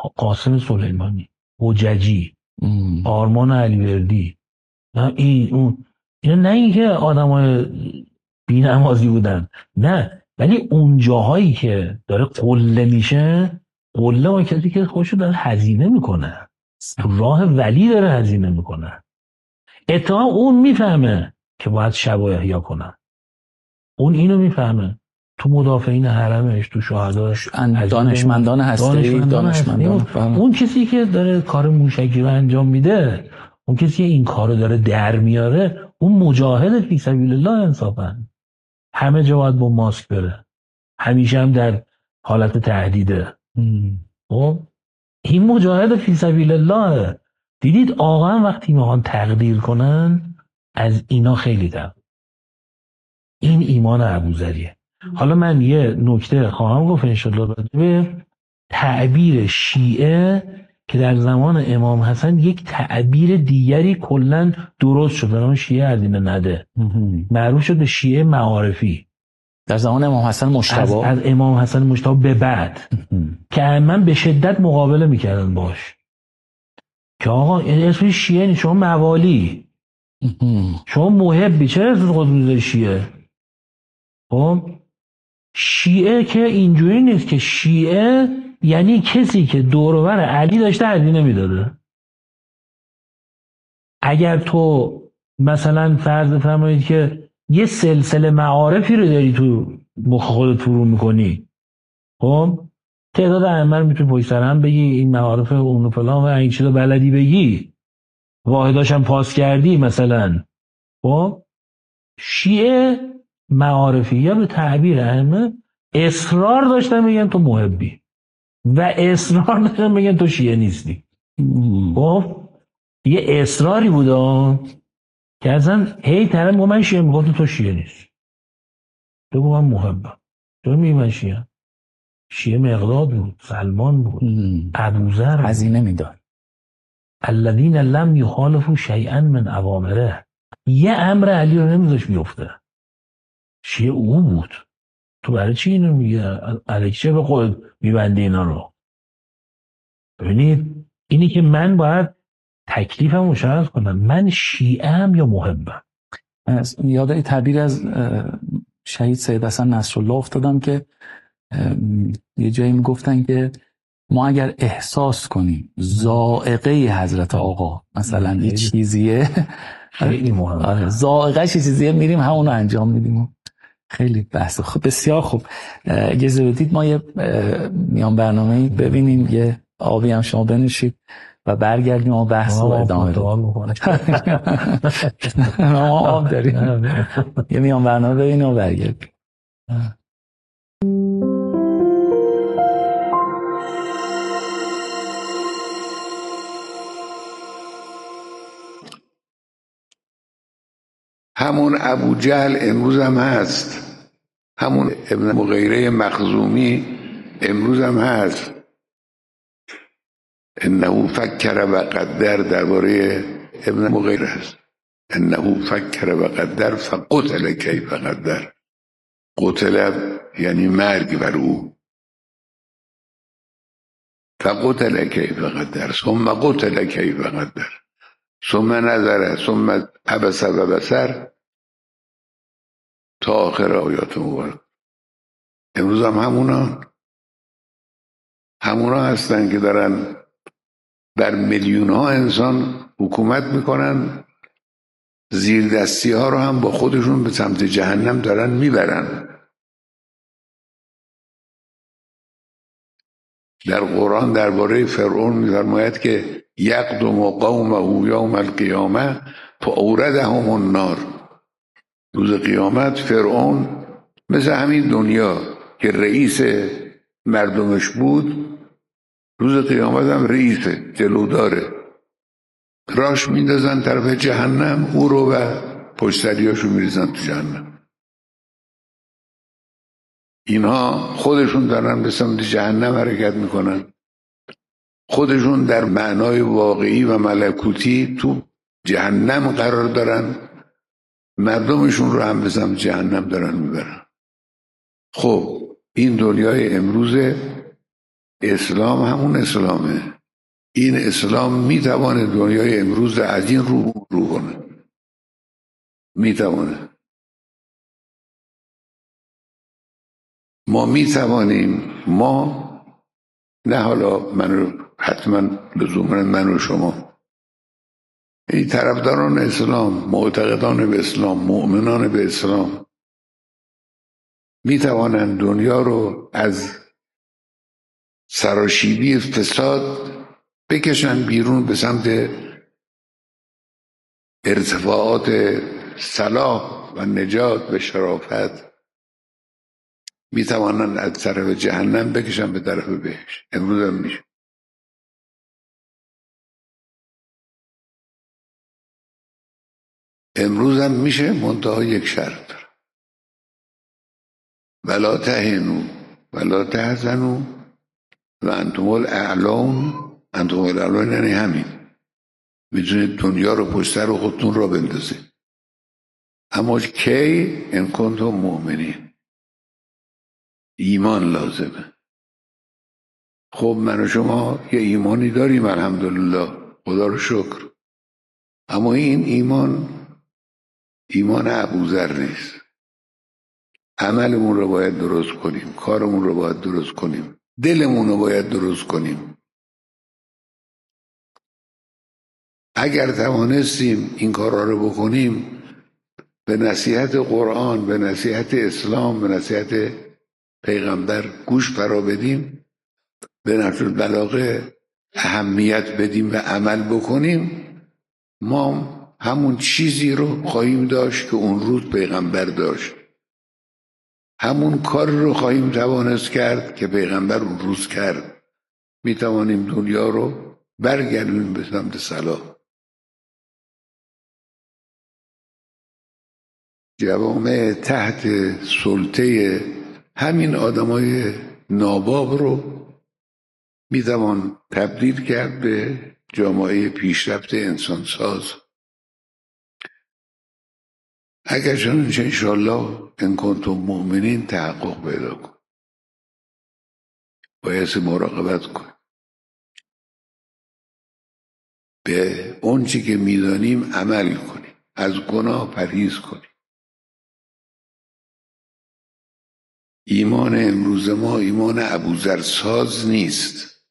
قاسم سلیمانی، حججی، آرمان علیوردی، نه این اون، اینا نه اینکه آدمای بی‌نمازی بودن، نه، ولی اون جاهایی که داره قله میشه، قله با کسی که خودشو داره هزینه میکنه، تو راه ولی داره هزینه میکنه. اتفاقا اون میفهمه که باید شب و احیا کنه، اون اینو میفهمه. تو مدافعین حرمش، تو شهداش، دانشمندان هستی، اون کسی که داره کار موشکی رو انجام میده، اون کسی که این کارو داره در میاره، اون مجاهد فی سبیل الله انصافا. همه جا باید با ماسک بره، همیشه هم در حالت تهدیده. خب این مجاهد فی سبیل الله. دیدید آقا وقتی میخوان تقدیر کنن از اینا خیلی دم. این ایمان ابوذریه. حالا من یه نکته خواهم گفت انشالله راجع به تعبیر شیعه که در زمان امام حسن یک تعبیر دیگری کلا درست شد، اون شیعه از این نده معروف شد به شیعه معارفی. در زمان امام حسن مجتبی، از امام حسن مجتبی به بعد که من به شدت مقابله میکردن باش که آقا این اسم شیعه نیست، شما موالی، شما محبی، چرا اسم خود میذاری شیعه؟ خب شیعه که اینجوری نیست که شیعه یعنی کسی که دور و بر علی داشته هزینه میداده. اگر تو مثلا فرض فرمایید که یه سلسله معارفی رو داری تو مخ خودت فرو میکنی، خب تعداد ائمه رو میتونی پشت سر هم بگی، این معارف اون و فلان و این چیزا بلدی بگی، واحداش هم پاس کردی مثلا. خب شیعه معارفی یا به تعبیر ائمه اصرار داشتن بگن تو محبی و اصرار داشتن بگن تو شیعه نیستی. خب یه اصراری بوده که اصلا هی طرف با من شیعه میگفت تو شیعه نیست، بگو من محبم. تو میگی من شیعه؟ شیعه مقداد بود، سلمان بود، ابوذر بود، هزینه میداد. الذین لم یخالفوا شیئا من اوامره، یه امر علی رو نمیذاش بیفته. شیعه او بود. تو برای چی اینو میگه؟ علی چه به خود میبندی اینا رو؟ ببینید اینی که من باید تکلیفم مشخص کنم، من شیعه ام یا محبم. یاد این تعبیر از شهید سید حسن نصرالله افتادم که یه جایی میگفتن که ما اگر احساس کنیم ذائقه حضرت آقا مثلا یه چیزیه، خیلی مهمه. آره ذائقه چیزیه، میریم همون رو انجام میدیم. خیلی بحث خب، بسیار خوب. اگه بدید ما یه میان برنامه‌ای ببینیم، یه آبی هم شما بنوشید و برگردیم و بحث رو ادامه بدیم. ما آب داریم. یه میان برنامه ببینیم و برگردیم. همون ابو جهل امروز هم هست، همون ابن مغیره مخزومی امروز هم هست. انه فکر و قدر درباره ابن مغیره است. انه فکر و قدر فقتل کیف قدر. قتل یعنی مرگ بر او. فقتل کیف قدر ثم قتل کیف قدر ثم نظر ثم عبس و بصر تا آخر آیات مبارک. امروز هم همونا هستن که دارن در میلیون ها انسان حکومت میکنن، زیر دستی ها رو هم با خودشون به سمت جهنم دارن میبرن. در قرآن درباره فرعون میفرماید که یقدم قومه یوم القیامه فاوردهم النار. روز قیامت فرعون مثل همین دنیا که رئیس مردمش بود، روز قیامت هم رئیس جلوداره، راش میندازن طرف جهنم، او رو و پشتریاشو میریزن تو جهنم. اینها خودشون دارن به سمت جهنم حرکت میکنن، خودشون در معنای واقعی و ملکوتی تو جهنم قرار دارن، مردمشون رو هم به سمت جهنم دارن میبرن. خب این دنیای امروزه اسلام همون اسلامه. این اسلام میتوانه دنیای امروز از این رو کنه، میتوانه. ما میتوانیم، ما نه حالا حتما لزوما من و شما، این طرفداران اسلام، معتقدان به اسلام، مؤمنان به اسلام، میتوانند دنیا رو از سراشیبی فساد بکشن بیرون به سمت ارتفاعات صلاح و نجات و شرافت. میتوانند از طرف جهنم بکشن به طرف بهشت. امروز هم میشه. امروز هم میشه، منتها یک شرط داره: ولا تهنوا ولا تحزنوا و انتم الاعلون. انتم الاعلون یعنی همین، میتونید دنیا رو پشت سر خودتون را بندازید. اما کی؟ ان کنتم مؤمنین. ایمان لازمه. خب من و شما یه ایمانی داریم الحمدلله، خدا رو شکر. اما این ایمان ابوذر نیست. عملمون رو باید درست کنیم، کارمون رو باید درست کنیم، دلمون رو باید درست کنیم. اگر توانستیم این کارا رو بکنیم، به نصیحت قرآن، به نصیحت اسلام، به نصیحت پیغمبر گوش فرا بدیم، به نهج البلاغه اهمیت بدیم و عمل بکنیم، ما همون چیزی رو خواهیم داشت که اون روز پیغمبر داشت. همون کار رو خواهیم توانست کرد که پیغمبر اون روز کرد. می توانیم دنیا رو برگردونیم به سمت صلاح. جوامع تحت سلطه همین آدمای ناباب رو می توان تبدیل کرد به جامعه پیشرفت انسانساز. اگر چنانچه انشاءالله ان کنتم مؤمنین تحقق پیدا کن، باید مراقبت کن، به اون چی که میدانیم عمل کنیم، از گناه پرهیز کنیم. ایمان امروز ما ایمان ابوذر ساز نیست.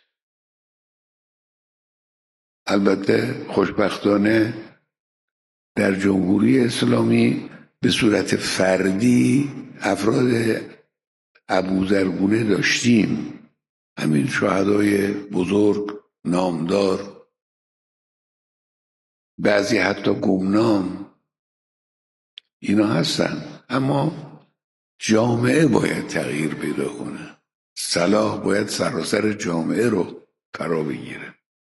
البته خوشبختانه در جمهوری اسلامی به صورت فردی افراد ابوذرگونه داشتیم. همین شهدای بزرگ، نامدار، بعضی حتی گمنام، اینا هستن. اما جامعه باید تغییر پیدا کنه. صلاح باید سراسر جامعه رو فرا بگیره.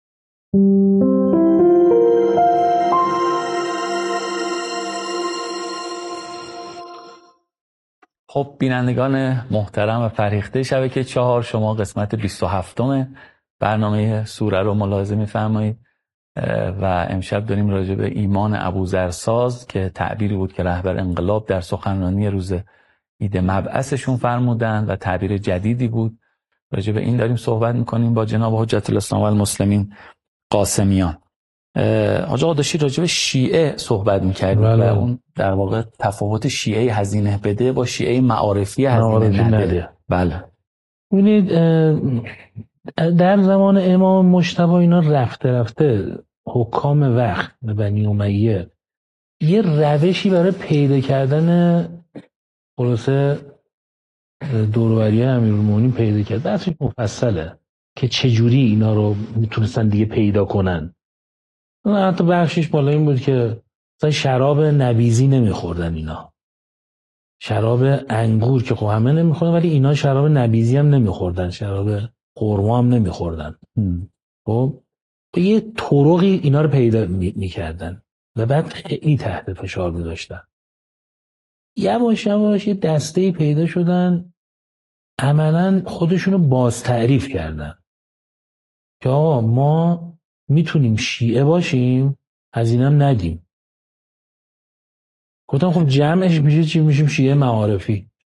خب بینندگان محترم و فرهیخته شبکه 4، شما قسمت 27 برنامه سوره رو ملاحظه می‌فرمایید و امشب داریم راجع به ایمان ابوذرساز که تعبیری بود که رهبر انقلاب در سخنرانی روز عید مبعثشون فرمودن و تعبیر جدیدی بود. راجع به این داریم صحبت می‌کنیم با جناب حجت الاسلام و المسلمین قاسمیان. حاج آقا داشتی راجع به شیعه صحبت می‌کردیم و اون در واقع تفاوت شیعه هزینه بده با شیعه معارفی هزینه نده. بله. ببینید در زمان امام مجتبی اینا رفته حکام وقت بنی امیه یه روشی برای پیدا کردن خلاصه دوروبری امیرالمومنین پیدا کرد. بحثش مفصله که چجوری اینا رو میتونستن دیگه پیدا کنن. حتی بخشش بالا این بود که مثلا شراب نبیذی نمیخوردن اینا، شراب انگور که خب همه نمیخوردن، ولی اینا شراب نبیذی هم نمیخوردن، شراب خرما هم نمیخوردن. خب یه طرقی اینا رو پیدا میکردن و بعد خیلی تحت فشار میذاشتن. یواش یواش یه دسته‌ای پیدا شدن، عملاً خودشونو باز تعریف کردن که آقا ما میتونیم شیعه باشیم، هزینه‌ام ندیم. گفتم خب جمعش میشه چی؟ میشیم شیعه معارفی.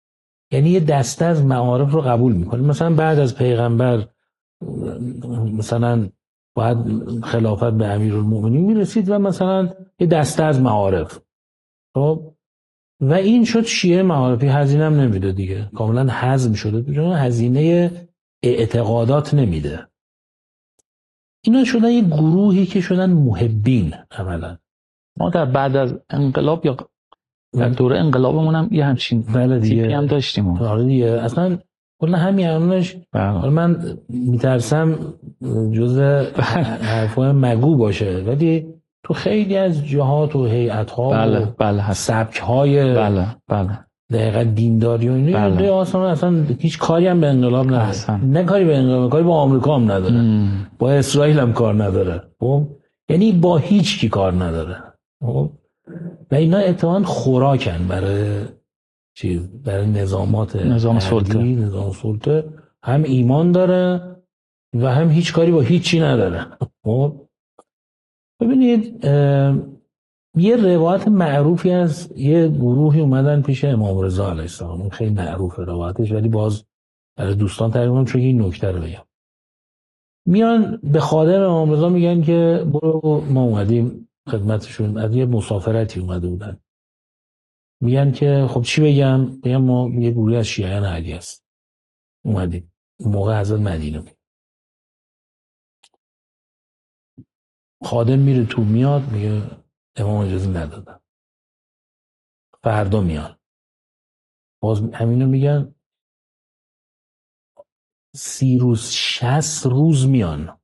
یعنی یه دسته از معارف رو قبول میکنه. مثلا بعد از پیغمبر مثلا باید خلافت به امیرالمومنین میرسید و مثلا یه دسته از معارف. خب و این شد شیعه معارفی، هزینه هم نمیده دیگه، کاملا هضم شده، هزینه اعتقادات نمیده. اینا شدن یه گروهی که شدن محبین. عملا ما در بعد از انقلاب یا در دوره انقلابمون هم یه همچین تیپی هم داشتیم. آره دیگه، اصلا کلا همین الانش من میترسم جزء حرفای مگو باشه، ولی تو خیلی از جهات و هیئت‌ها و سبک‌های دقیقاً دینداری و اینا اصلا هیچ کاری هم به انقلاب نداره. نه کاری به انقلاب، کاری با آمریکا هم نداره، با اسرائیل هم کار نداره. خب یعنی با هیچ کی کار نداره. خب و اینا اتفاقاً خوراکن برای برای نظام سلطه. هم ایمان داره و هم هیچ کاری با هیچی نداره. خب ببینید یه روایت معروفی از یه گروهی اومدن پیش امام رضا علیه السلام، خیلی معروفه روایتش، ولی باز برای دوستان تعریف کنم چون این نکته رو بگم. میان به خادم امام رضا میگن که برو، ما اومدیم خدمتشون، از یه مسافرتی اومده بودن. میگن که خب چی بگم؟ بگم ما یه گروهی از شیعیان علی هست اومدیم. اون موقع حضرت مدینه بود. خادم میره تو، میاد میگه امام اجازه ندادن، فردا میان. باز همینو میگن 30 روز 60 روز میان.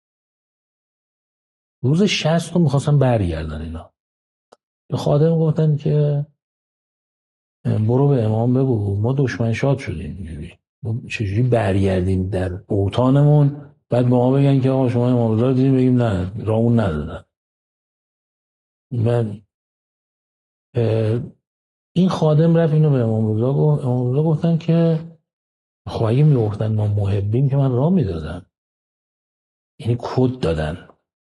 روز 60 رو میخواستن برگردن. اینا به خادم گفتن که برو به امام بگو ما دشمن شاد شدیم، اینجوری چجوری برگردیم در اوطانمون، بعد به ما بگن که آقا شما امام رضا رو دیدیم، بگیم نه راهمون ندادن. من این خادم رفت اینو به امام رضا گفت. امام رضا گفتن که خب اگه میگفتن ما محبیم که من راه میدادم، یعنی کد دادن.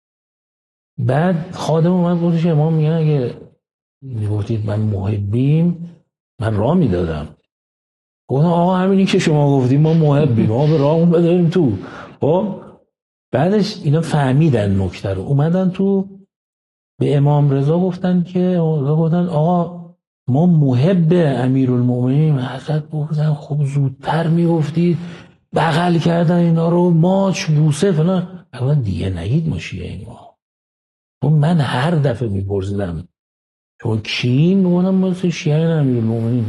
بعد خادم اومد گفتش امام میگن اگه میگفتید من محبیم من راه میدادم. گفتم آقا همینی که شما گفتیم ما محبیم، ما به راهمون بداریم تو. خب بعدش اینا فهمیدن نکته رو، اومدن تو به امام رضا گفتن که آقا ما محب امیرالمومنین. حضرت گفتن خب زودتر میگفتید، بغل کردن اینا رو، ماچ بوسه فلان. اما دیگه نگید ما شیعه اینا. من هر دفعه میپرسیدم تو کی؟ میگفتم ما شیعه امیرالمومنین.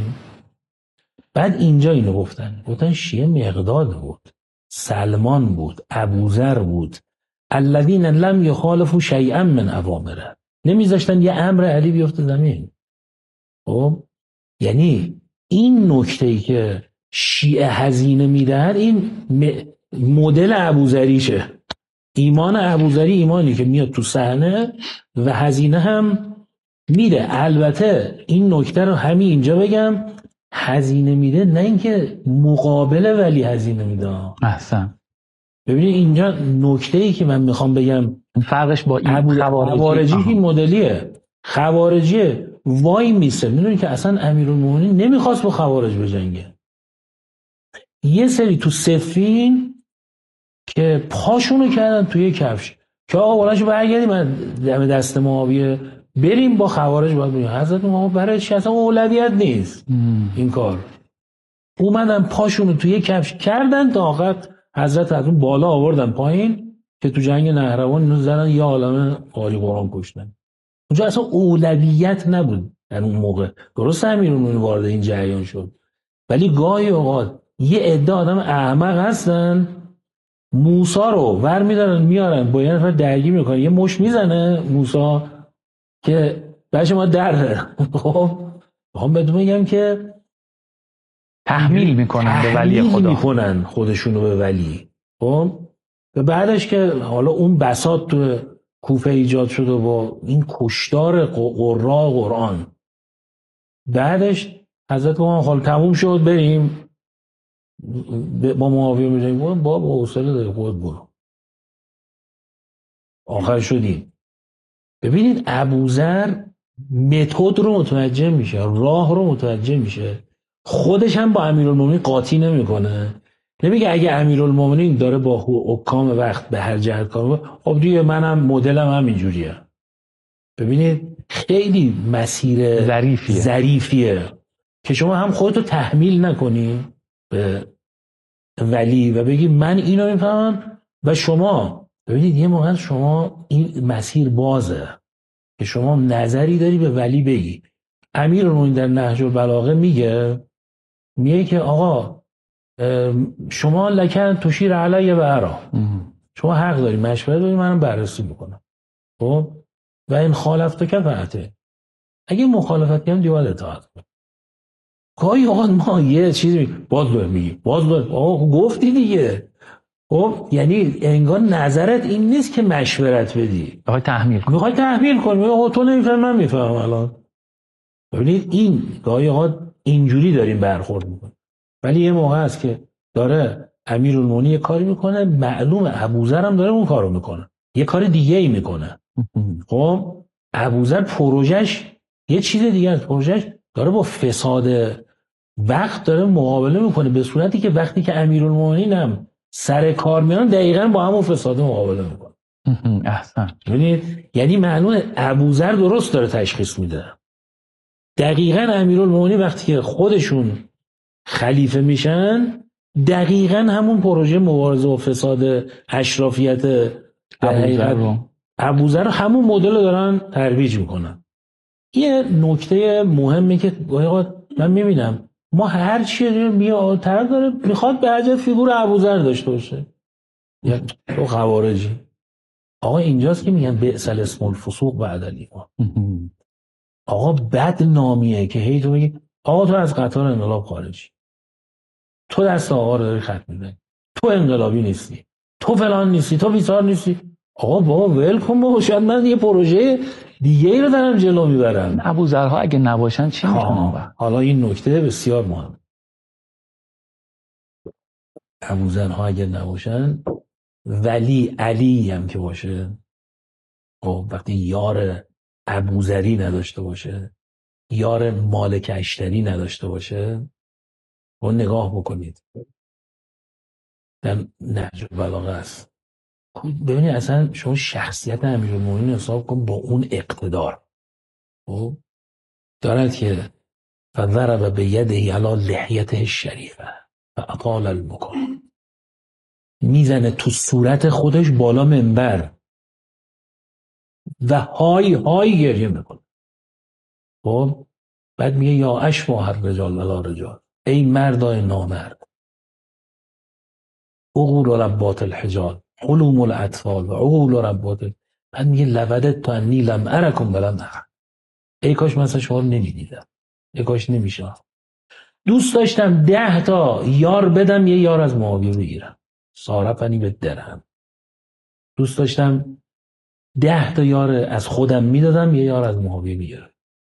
بعد اینجا اینو گفتن شیعه مقداد بود، سلمان بود، ابوذر بود، الذین لم یخالفوا شیئا من اوامره. نمیذاشتن یه امر علی بیفته زمین. خب یعنی این نکته‌ای که شیعه هزینه میدهد، این مدل ابوذریشه. ایمان ابوذری ایمانی که میاد تو صحنه و هزینه هم میده. البته این نکته رو همین اینجا بگم، هزینه میده نه اینکه مقابل ولی هزینه میده. احسن. ببینید اینجا نکته‌ای که من میخوام بگم فرقش با این خوارجی این مدلیه. خوارجی وای میسه، میدونی که اصلا امیرالمومنین نمیخواست با خوارج بجنگه. یه سری تو صفین که پاشونو کردن توی کفش که آقا ولاشو برگردیم من دم دست معاویه بریم با خوارج باید بریم. حضرت ما برای چی؟ اصلا اولویت نیست این کار. اومدن پاشونو توی کفش کردن تا آخر حضرت از اون بالا آوردن پایین که تو جنگ نهروان اینو زدن یه عالمه قاری قرآن کشتن. اونجا اصلا اولویت نبود در اون موقع. درست امیرالمومنین وارد این جریان شد، ولی گاهی اوقات یه عده آدم احمق هستن موسی رو ور میدارن میارن با یه نفر درگیر میکنن، یه مش میزنه موسی که بچه ما در. خب میخوام بهتون بگم که تحمیل میکنن به ولی خدا، میکنن خودشونو به ولی. خب و بعدش که حالا اون بساط تو کوفه ایجاد شده با این کشتار قرا قرآن، بعدش حضرت ما حال تموم شد بریم با معاویه میجنگیم. با حوصله داری خود برو. آخر شدیم. ببینید ابوذر متد رو متوجه میشه، راه رو متوجه میشه، خودش هم با امیرالمومنین قاطی نمیکنه، نمیگه اگه امیرالمومنین داره با حکام وقت به هر جهت کار، خب دیگه منم مدلم همینجوریه. ببینید خیلی مسیر ظریفیه که شما هم خودتو تحمیل نکنی به ولی و بگی من اینو میفهمم و شما. ببینید یه موقع شما این مسیر بازه که شما نظری داری به ولی بگی. امیرالمومنین در نهج البلاغه میگه که آقا شما لکن تشیر علیه و ارا، شما حق داری مشورت داری، منم بررسی میکنم. خب و این خالفت که فعته، اگه مخالفت کنم دیوال اطاعت کن. گاهی اوقات ما یه چیزی باز میگی آقا گفتی دیگه. خب یعنی انگار نظرت این نیست که مشورت بدی، میخوای تحمیل کنی. آقا تو نمیفهم من میفهمم الان. ببینید این گاهی اوقات اینجوری داریم برخورد میکنیم. ولی یه موقع هست که داره امیرالمومنین یه کاری میکنه، معلومه ابوذر هم داره اون کارو میکنه، یه کار دیگه ای میکنه. خب ابوذر پروژش یه چیز دیگه است، پروژش داره با فساد وقت داره مقابله میکنه، به صورتی که وقتی که امیرالمومنین هم سر کار میان دقیقاً با همون فساد مقابله میکنه. احسن. ببینید یعنی معلومه ابوذر درست داره تشخیص میده. دقیقاً امیرالمومنین وقتی که خودشون خلیفه میشن دقیقاً همون پروژه مبارزه با فساد اشرافیت ابوذر همون مدل رو دارن ترویج میکنن. یه نکته مهمه که من میبینم ما هر چی طرف داره میخواد به عجب فیگور ابوذر داشته باشه. یا تو خوارجی. آقا اینجاست که میگن بئس الاسم الفسوق بعد الایمان. آقا بد نامیه که هی تو بگی آقا تو از قطار انقلاب خارجی، تو دست آقا رو داری خط میزنی، تو انقلابی نیستی، تو فلان نیستی، تو بیسار نیستی. آقا بابا ول کن بابا، شاید من یه پروژه دیگه ای رو دارم جلو میبرم. ابوذرها اگه نباشن چی میکنن؟ حالا این نکته بسیار مهم. ابوذرها اگه نباشن، ولی علی هم که باشه، خب وقتی یار ابوذری نداشته باشه، یار مالک اشتری نداشته باشه، و نگاه بکنید در نهج البلاغه است. ببینید اصلا شما شخصیت امیرالمومنین حساب کن با اون اقتدار. خب دارد که فضرب بیده علی لحیته الشریفه فاطال البکا، میزنه تو صورت خودش بالا منبر و های های گریه میکنه. خب بعد میگه یا اشباه الرجال ولا رجال، ای مردای نامرد، عقول ربات الحجال علوم الاطفال و عقول ربات. بعد میگه لودت تو انی لم ارکم ولم ارک، ای کاش مثلا شما رو نمیدیدم، ای کاش نمیشه. دوست داشتم 10 تا یار بدم یه یار از معاویه بگیرم، صارفنی به درهم. دوست داشتم 10 تا یار از خودم میدادم یه یار از معاویه بگیرم.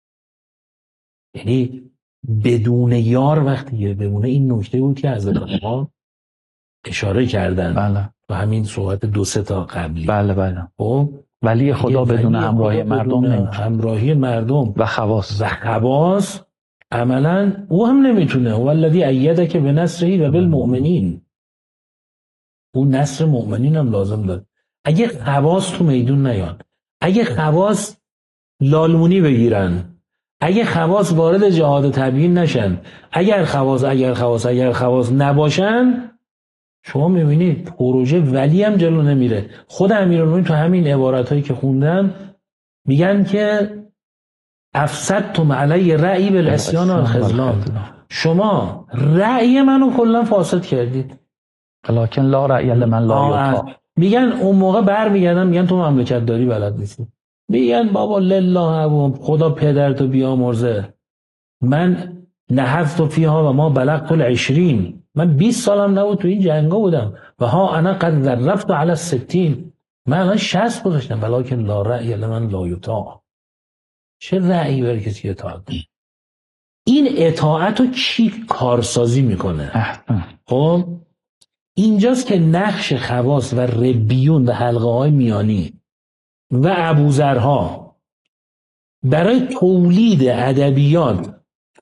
یعنی بدون یار وقتی بمونه. این نکته بود که از ما اشاره کردن. بله. و همین صحبت 2-3 تا قبلی. بله. خب ولی خدا بدون همراهی مردم نمیتونه. همراهی مردم و خواص عملا او هم نمیتونه. والذی ایدک بنصره و بالمؤمنین، اون نصر مؤمنین هم لازم داره. اگه خواص تو میدون نیان، اگه خواص لالمونی بگیرن، اگه خواص وارد جهاد تبیین نشن، اگر خواص نباشن، شما میبینید پروژه ولی هم جلو نمیره. خود امیرالمومنین تو همین عبارتایی که خوندم میگن که افسدتم علی رأی بالعصیان و الخذلان، شما رأی منو کلا فاسد کردید. لکن لا رأی لمن لا یطاع. میگن اون موقع برمیگردن میگن تو مملکت داری بلد نیستی. میگن بابا لله خدا پدرتو بیامرزه، من نحفت فیها و ما بلغت العشرین، من 20 سالم نبود تو این جنگا بودم و ها انا قد ذرفت علی الستین، من الان 60 گذاشتم. ولکن لا رأی لمن لا یطاع، چه رأیی برای کسی اطاعت؟ این اطاعت رو کی کارسازی میکنه؟ خب اینجاست که نقش خواص و ربیون و حلقه های میانی و ابوذرها برای تولید ادبیات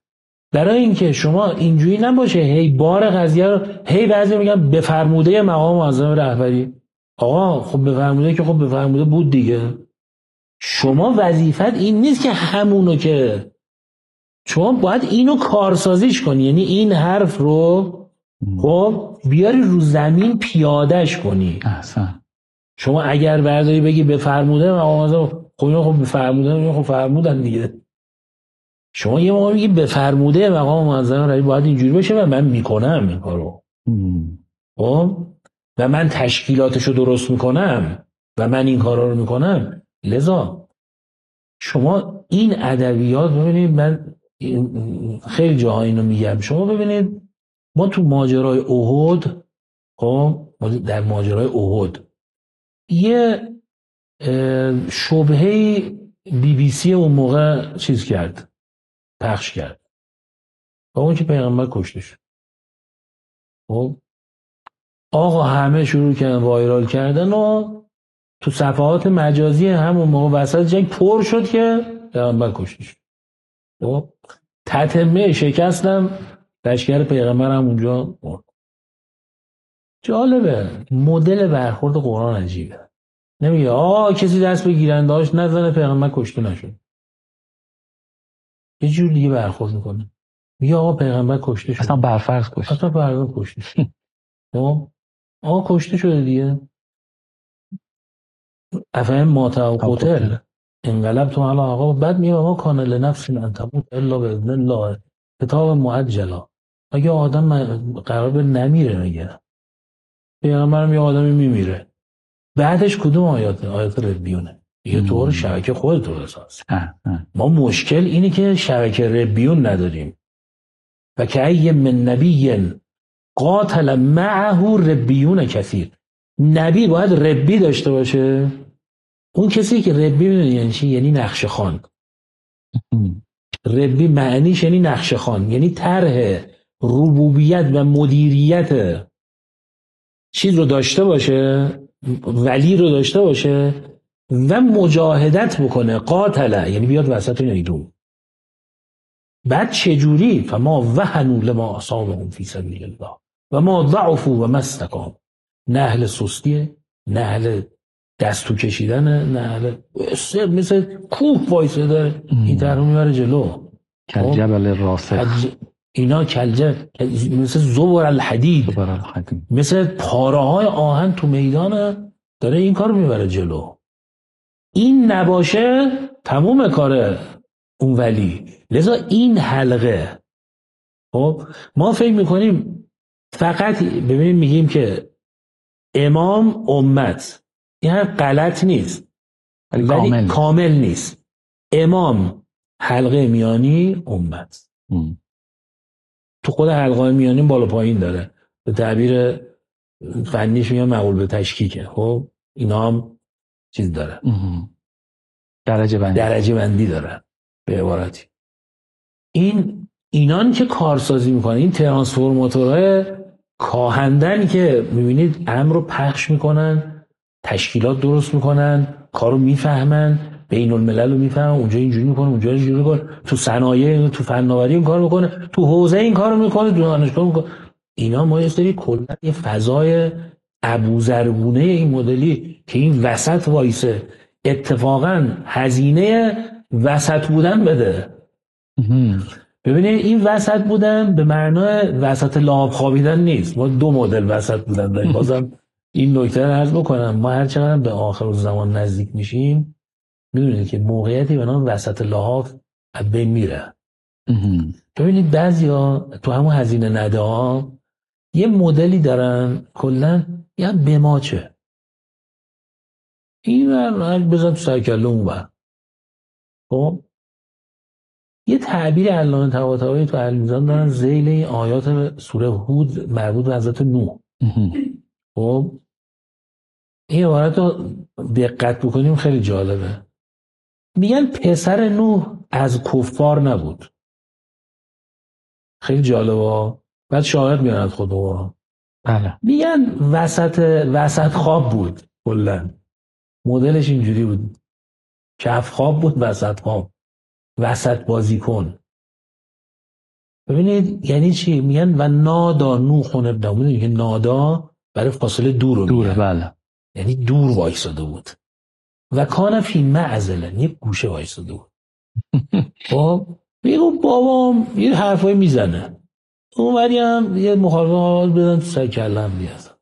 برای اینکه شما اینجوری نباشه هی بار قضیه رو هی بعضی میگن به فرموده مقام معظم رهبری. آقا خب به فرموده که خب به فرموده بود دیگه. شما وظیفت این نیست که همونو که شما باید اینو کارسازیش کنی، یعنی این حرف رو خب بیاری رو زمین پیادهش کنی. احسن. شما اگر برداری بگی به فرموده مقام معظم، خب به فرموده، خب فرمودن دیگه. شما یه موقع میگی به فرموده مقام معظم رهبری باید اینجوری بشه و من میکنم این کارو. خب و من تشکیلاتشو درست میکنم و من این کارا رو میکنم. لذا شما این ادبیات ببینید، من خیلی جاها اینو میگم، شما ببینید ما تو ماجرای احد، خب در ماجرای احد یه شبهه BBC اون موقع چیز کرد، پخش کرد و اون که پیغمبر کشته شد. خب آقا همه شروع کردن وایرال کردن و تو صفحات مجازی همون موقع وسط جنگ پر شد که پیغمبر کشته شد. خب تتمه شکستم لشکر پیغمبر هم اونجا مرد. جالبه مدل برخورد قرآن عجیبه. نمیگه کسی دست به گیرنده‌اش نزنه پیغمبر کشته نشد. یه جور دیگه برخورد میکنه، میگه آقا پیغمبر کشته شد، اصلا برفرض کشته، اصلا برفرض کشته شد. آقا کشته شده دیگه. افهم ما قتل انقلب تو حالا آقا بعد میگه ما کان لنفس ان تموت الا باذن الله کتاب معجلا. اگه آدم قرار به نمیره، میگه پیغمبر یه آدمی میمیره، بعدش کدوم آیات ربیونه یه طور شبکه خودت رو بساز. ما مشکل اینه که شبکه ربیون نداریم. و که ای من نبی قاتل معه ربیون کثیر. نبی باید ربی داشته باشه. اون کسی که ربی میدونی یعنی چی؟ یعنی نقش خوان. ربی معنیش یعنی نقش خوان، یعنی طرح ربوبیت و مدیریت چیز رو داشته باشه، ولی رو داشته باشه و مجاهدت بکنه. قاتله یعنی بیاد وسط نیرو. بعد چجوری؟ فما وهنوا لما اصابهم فی سبیل الله و ما ضعفوا و ما استقاموا. نه اهل سستیه، نه اهل دستو کشیدنه، نه اهل مثل کوه وایسه داره این طرح رو میبره جلو. کالجبل راسخ. اینا مثل زبر الحدید، مثل پاره های آهن تو میدانه، داره این کار میبره جلو. این نباشه تموم کاره اون ولی. لذا این حلقه، خب ما فکر میکنیم فقط ببینیم میگیم که امام امت، این هم غلط نیست ولی کامل نیست. امام حلقه میانی امت. تو خود حلقه میانی بالا پایین داره، به تعبیر فنیش میگن مقبول به تشکیکه. خب اینا هم چیز داره، درجه بندی داره. به عبارتی اینان که کارسازی میکنن، این ترانسفورماتورهای کاهندن که میبینید امر رو پخش میکنن، تشکیلات درست میکنن، کارو میفهمن، بین الملل رو میفهمن، اونجا اینجوری میکنه، اونجا اینجوری میکنه، تو صنایع، تو فناوری این کار میکنه، تو حوزه این کارو میکنه، تو دانشگاه میکنه. اینا ما یه سری کلا یه فضای ابوذرگونه این مدلی که این وسط وایسه، اتفاقا هزینه وسط بودن بده. ببینید این وسط بودن به معنای وسط لعاب خوابیدن نیست. ما دو مدل وسط بودن داریم. بازم این نکته رو عرض بکنم، ما هر چقدر به آخر زمان نزدیک میشیم میدونید که موقعیتی به نام وسط لعاب از بین میره. ببینید بعضیا تو همون هزینه نده ها یه مدلی دارن کلا یا به ما چه این رو بزن تو سرکله اون بر. خب یه تعبیر علامه طباطبایی تو المیزان دارن ذیل این آیات سوره هود مربوط به حضرت نوح. خب این عبارت رو دقت بکنیم خیلی جالبه. میگن پسر نوح از کفار نبود. خیلی جالبه. بعد شاهد میارن از خود. بله. میگن وسط خواب بود. کلا مدلش اینجوری بود، کف خواب بود، وسط خواب، وسط بازی کن. ببینید یعنی چی؟ میگن و نادا نوح ابنه. میدونید که نادا برای فاصله دور رو دوره، میگن. بله. یعنی دور وایساده بود. و کان فی معزله، یک گوشه وایساده بود. خب میگه بابام یه حرفایی میزنه، اونوری هم یه مخالفه حال بدن تو سر کلم بیاد.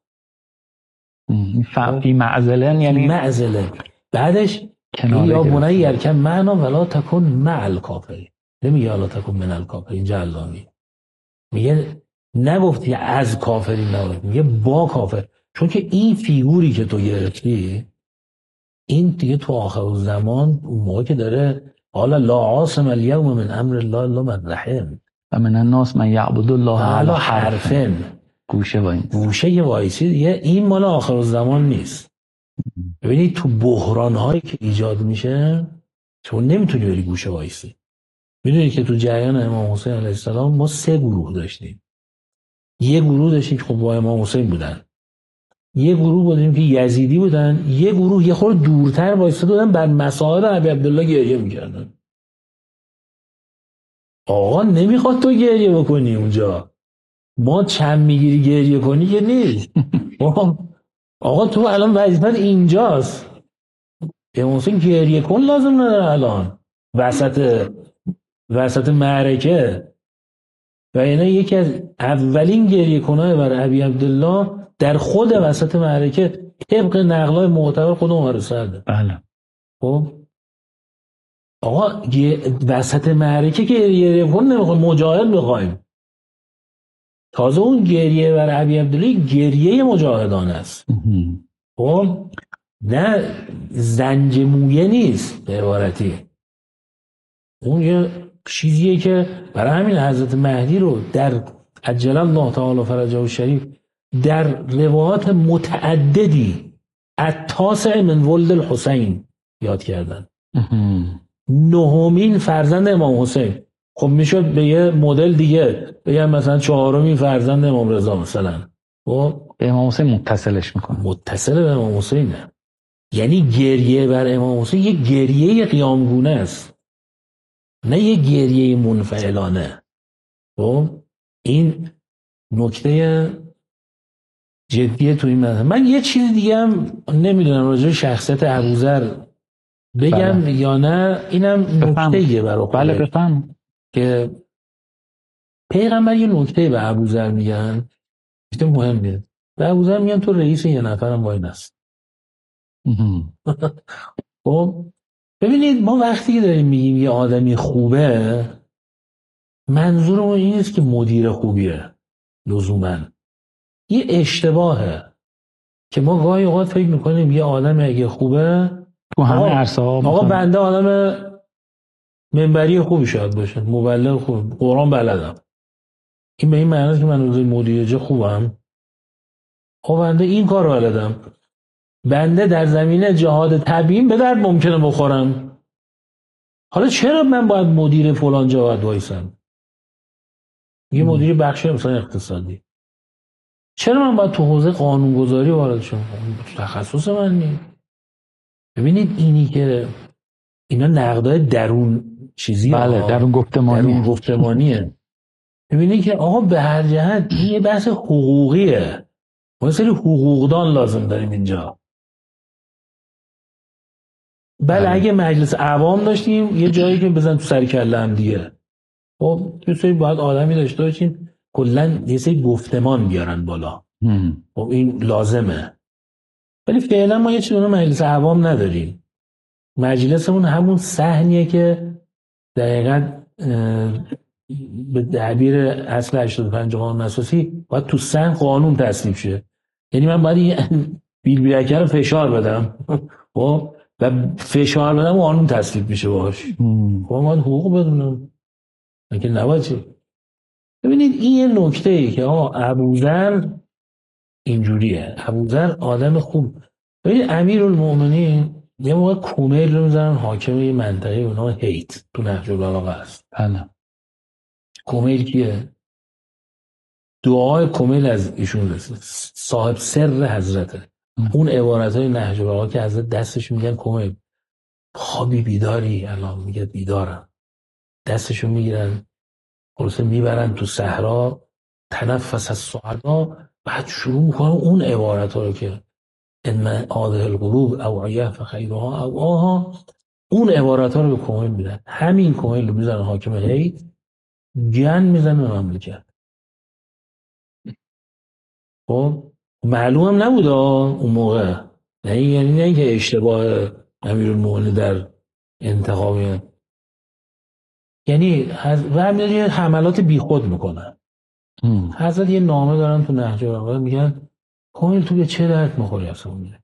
فی معزلن یعنی معزله. بعدش کناره یا گرفت. بنی یرکن معنا ولا تکن مع الکافرین. نمیگه ولا تکن من الکافرین جلالی. میگه نگفتی از کافرین نبود، میگه با کافر. چون که این فیگوری که تو گرفتی، این دیگه تو آخر الزمان اون موقع که داره حالا لا عاصم الیوم من امر الله الا من رحم و من الناس من یعبد الله علی علی حرفن. گوشه با این گوشه وایسی دیگه، این مال آخر الزمان نیست. ببینید تو بحران هایی که ایجاد میشه تو نمیتونی بری گوشه وایسی. میدونید که تو جریان امام حسین علیه السلام ما 3 گروه داشتیم. یه گروه داشتیم که خب با امام حسین بودن، یه گروه بودیم که یزیدی بودن، یه گروه یه خورده دورتر وایساده بودن بر مصائب ابی عبدالله گریه میکردن. آقا نمیخواد تو گریه بکنی اونجا، ما چند میگیری گریه کنی که نیست. آقا تو الان وظیفت اینجاست. امام حسین گریه کن لازم نداره الان وسط معرکه. و اینا یکی از اولین گریه کنای برای ابی عبدالله در خود وسط معرکه طبق نقلای معتبر خود عمر سعده. بله. خب آقا وسط معرکه که گریه کن نمیخوایم، مجاهد میخوایم. تازه اون گریه برای ابی عبدالله گریه مجاهدان است. خب نه زنج مویه نیست به عبارتی. اون یه چیزیه که برای همین حضرت مهدی رو در عجل الله تعالی فرجه الشریف در روایات متعددی التاسع من ولد الحسین یاد کردن. 9مین فرزند امام حسین. خب میشد به یه مدل دیگه بگم مثلا 4مین فرزند امام رضا مثلا. خب به امام حسین متصلش میکنه. متصل به امام حسینه. یعنی گریه بر امام حسین یه گریه قیامگونه است، نه یه گریه منفعلانه. خب این نکته جدیه تو این مثلا. من یه چیز دیگه هم نمیدونم راجع به شخصیت ابوذر بگم بله. یا نه اینم نکته‌ایه برای خودش. بله بفهم. که پیغمبر یه نکته به ابوذر میگن نکته مهمه. به ابوذر میگن تو رئیس یه نفرم وای نست. خب ببینید ما وقتی که داریم میگیم یه آدمی خوبه، منظورمون این نیست که مدیر خوبیه لزوماً. یه اشتباهه که ما گاهی اوقات فکر میکنیم یه آدم اگه خوبه تو همه عرصه ها آقا بنده آدم منبری خوبی شاید باشه، مبلغ خوب، قرآن بلدم، این به این معنی که من مدیر خوبم. آقا بنده این کار رو بلدم، بنده در زمینه جهاد تبیین به درد ممکنه بخورم. حالا چرا من باید مدیر فلان جا باید وایسم؟ یه مدیر بخش مثلا اقتصادی، چرا من باید تو حوزه قانونگذاری وارد شم؟ تخصص من نیست. ببینید اینی که اینا نقدای درون چیزی، بله درون گفتمانیه. ببینید که آقا به هر جهت این یه بحث حقوقیه، ما سری حقوقدان لازم داریم اینجا. بله اگه مجلس عوام داشتیم یه جایی که بزن تو سر کله هم دیگه. خب یه سری باید آدمی داشته باشیم کلا یه سری گفتمان بیارن بالا. خب این لازمه. ولی فعلا ما یه چیزی اون مجلس عوام نداریم. مجلسمون همون صحنیه که دقیقاً به تعبیر اصل 85 قانون اساسی باید تو صحن قانون تصویب شه. یعنی من باید این بیلبیرکه رو فشار بدم خب و فشار بدم و قانون تصویب میشه باهاش. خب من حقوق بدونم مگه نباید چی؟ ببینید این یه نکته‌ای که ابوذر اینجوریه. ابوذر آدم خوب. ببینید امیرالمومنین یه موقع کمیل رو میذارن حاکم یه منطقه به نام هیت تو نهج البلاغه است. بله. کمیل کیه؟ دعای کمیل از ایشون رسید، صاحب سر حضرته. اون عبارتهای نهج البلاغه که حضرت دستش میگن کمیل خوابی بیداری؟ الان میگه بیدارم. دستشو میگیرن خلاصه میبرن تو صحرا، تنفس از سعدا، بعد شروع میکنه اون عبارت ها رو که ان هذه القلوب اوعیه فخیرها اوعاها، اون عبارت ها رو به کمیل میدن. همین کمیل رو میزنه حاکم هیئت، گن میزنه به مملکت. خب معلوم هم نبود اون موقع، نه یعنی نه اینکه اشتباه امیرالمومنین در انتخاب، یعنی و همین یه حملات بیخود میکنن. حضرت یه نامه دارن تو نهج البلاغه میگن کمیل تو به چه درد میخوری اصلا میگه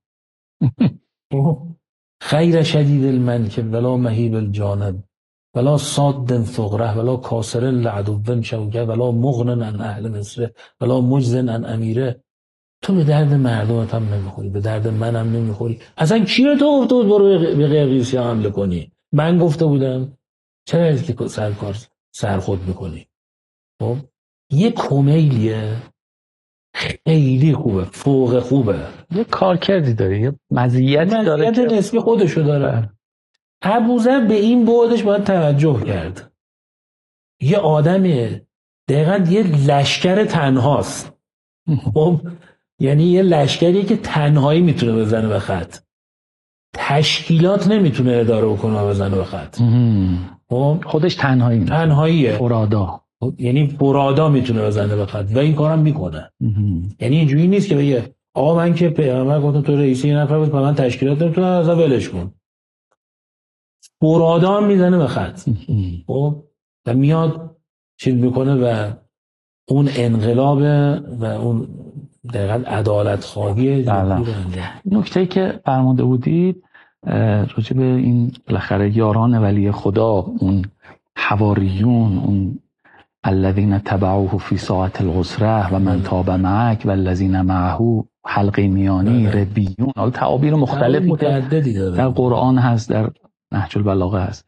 خیر شدید المنکب ولا مهیب الجانب ولا صاد ثغره ولا کاسر لعدو شوکه ولا مغن عن اهل مصر ولا مجزن عن امیره. تو به درد مردمت هم نمیخوری، به درد منم نمیخوری. اصلا کی به تو گفته بود برو به قرقیزی حمله کنی؟ من گفته بودم؟ چرا از که سرکار سرخود میکنی؟ خب یه کمیلیه خیلی خوبه، فوق خوبه، یه کارکردی داره، یه مزیتی داره، مزیت نسبی خودشو داره. ابوذر به این بعدش باید توجه کرد. یه آدمیه دقیقا یه لشکر تنهاست. خب یعنی یه لشکری که تنهایی میتونه بزنه به خط، تشکیلات نمیتونه اداره بکنه و بزنه به خط. خب خودش تنهاییه، فرادا، یعنی فرادا میتونه بزنه به خط و این کارم میکنه. یعنی اینجوری نیست که بگه آقا من که پیغمبر گفتم تو رئیسی یه نفر بود من تشکیلات نمیتونم از ولش کن، فرادا هم میزنه به خط. خب و میاد چیز میکنه و اون انقلاب و اون دقیقا عدالت خواهی. نکته‌ای که فرموده بودید راجع به این بالاخره یاران ولی خدا، اون حواریون، اون الذین تبعوه فی ساعة العسرة و من تاب معک و الذین معه حلقه میانی ربیون، حالا تعابیر مختلفی متعددی داره در قرآن هست، در نهج البلاغه هست.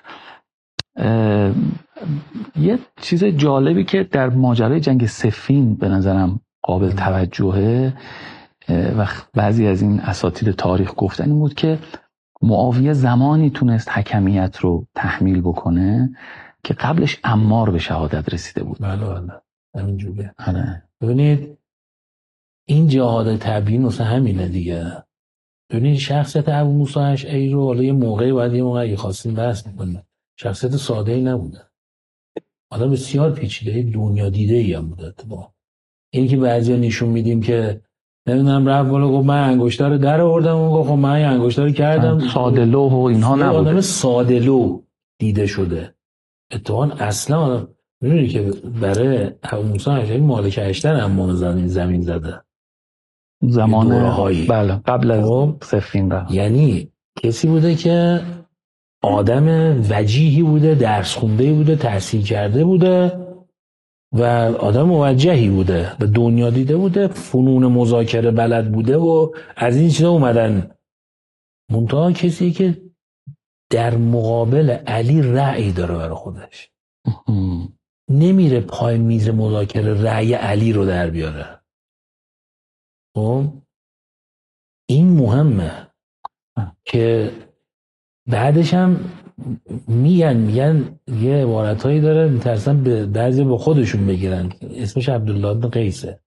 یه چیز جالبی که در ماجرای جنگ صفین به نظرم قابل توجهه و بعضی از این اساطیر تاریخ گفتن این بود که معاویه زمانی تونست حکمیت رو تحمیل بکنه که قبلش عمار به شهادت رسیده بود. بله همینجوریه. ببینید این جهاد تبیین مثلا همینه دیگه. ببینید شخصیت ابو موسی اشعری رو حالا یه موقعی باید یه موقعی خواستیم بحث می‌کنیم، شخصیت ساده‌ای نبوده، آدم بسیار پیچیده دنیا دیده‌ای هم بوده. اتفاقا اینی که بعضیا نشون میدیم که نمیدونم رفت بالا گفت من انگشتر رو در آوردم و گفت خب من انگشتر رو کردم، ساده‌لوح و اینها نبوده، آدم ساده‌لوح دیده شده. اتفاقا اصلا میدونی که برای ابو موسی اشعری مالک اشتر هم زمین زده زمان بله قبل از صفین رفت. یعنی کسی بوده که آدم وجیهی بوده، درس خونده بوده، تحصیل کرده بوده و آدم موجهی بوده و دنیا دیده بوده، فنون مذاکره بلد بوده و از این چیزا اومدن. منتها کسی که در مقابل علی رأی داره برای خودش، نمیره پای میز مذاکره رأی علی رو در بیاره. خب این مهمه که بعدش هم میگن یه عبارتایی داره میترسن به بعضی با خودشون بگیرن، اسمش عبدالله بن قیسه.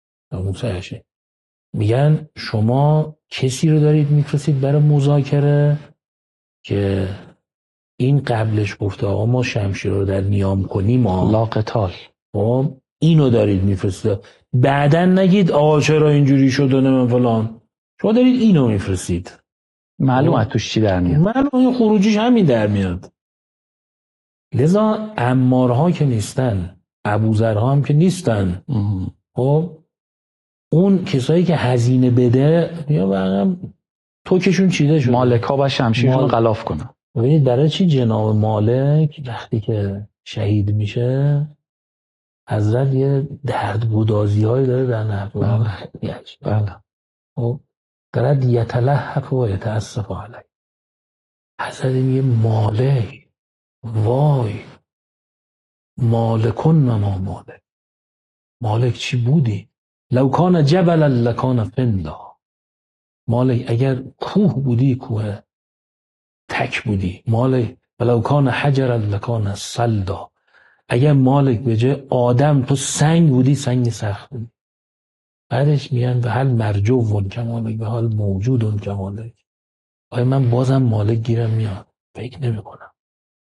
میگن شما کسی رو دارید میفرستید برای مذاکره که این قبلش گفته آقا ما شمشیر رو در نیام کنیم لا قتال، خب اینو دارید میفرستید، بعدن نگید آقا چرا اینجوری شد و من فلان، شما دارید اینو میفرستید. معلومه توش چی در میاد، معلومه خروجیش همین در میاد. لذا عمارها که نیستن، ابوذرها هم که نیستن، خب اون کسایی که هزینه بده یا واقعا توکشون چیده شد، مالکا با شمشیرشون غلاف کنن. ببینید برای چی جناب مالک وقتی که شهید میشه حضرت یه دردگدازی هایی داره در نهج. بله خب دارد یتلهف و یتاسف علی. حضرت میگه مالک، وای مالکن و ما مالک، مالک چی بودی؟ لو کان جبلا لکان فندا. مالک اگر کوه بودی کوه تک بودی. مالک ولو کان حجرا لکان صلدا. اگر مالک به جای آدم تو سنگ بودی، سنگ سخت بودی. بعدش میگن به حال مرجو کمالک، به حال موجود کمالک. آیا من بازم مالک گیرم میاد؟ فکر نمی کنم.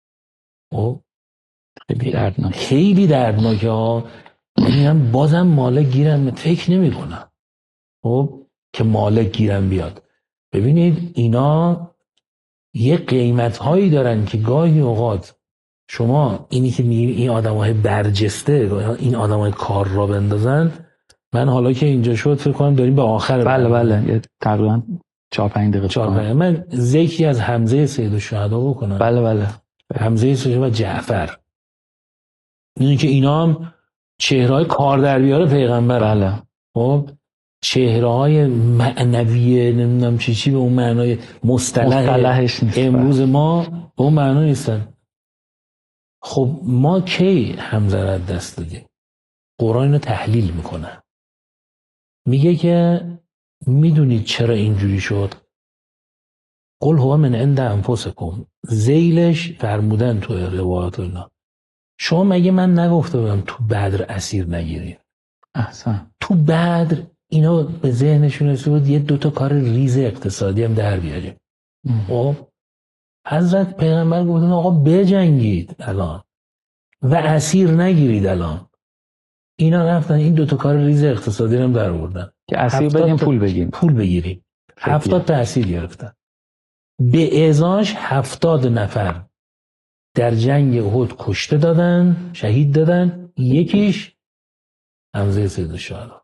خیلی دردناکه ها. میگم بازم مالک گیرم میاد، فکر نمی کنم که مالک گیرم بیاد. ببینید اینا یه قیمت هایی دارن که گاهی اوقات شما اینی که این آدمای برجسته، این آدمای کار را بندازن. من حالا که اینجا شد فکر کنم داریم به آخر. بله تقریبا 4-5 دقیقه. من ذکری از حمزه سید الشهدا بکنم. بله. حمزه سید و جعفر، اینی که اینا هم چهره‌های کار در بیاره پیغمبر. بله. خب چهره‌های معنویه، نمیدونم چی به اون معنای مصطلحش نیست. امروز ما به اون معنا نیستن. خب ما کی حمزه را دست دادیم؟ قرآن اینو تحلیل میکنه، میگه که میدونید چرا اینجوری شد؟ قل هو من عند انفسکم. ذیلش فرمودن تو روایات اینا. شما مگه من نگفته بودم تو بدر اسیر نگیرید؟ احسن. تو بدر اینا به ذهنشون رسید یه 2 کار ریز اقتصادی هم در بیاریم. خب حضرت پیغمبر گفتن آقا بجنگید الان و اسیر نگیرید. الان اینا رفتن این 2 کار ریز اقتصادی هم در آوردن که اسیر بدیم پول بگیریم. 70 تا اسیر گرفتن. به ازاش 70 نفر در جنگ احد کشته دادن، شهید دادن. یکیش حمزه سید الشهدا.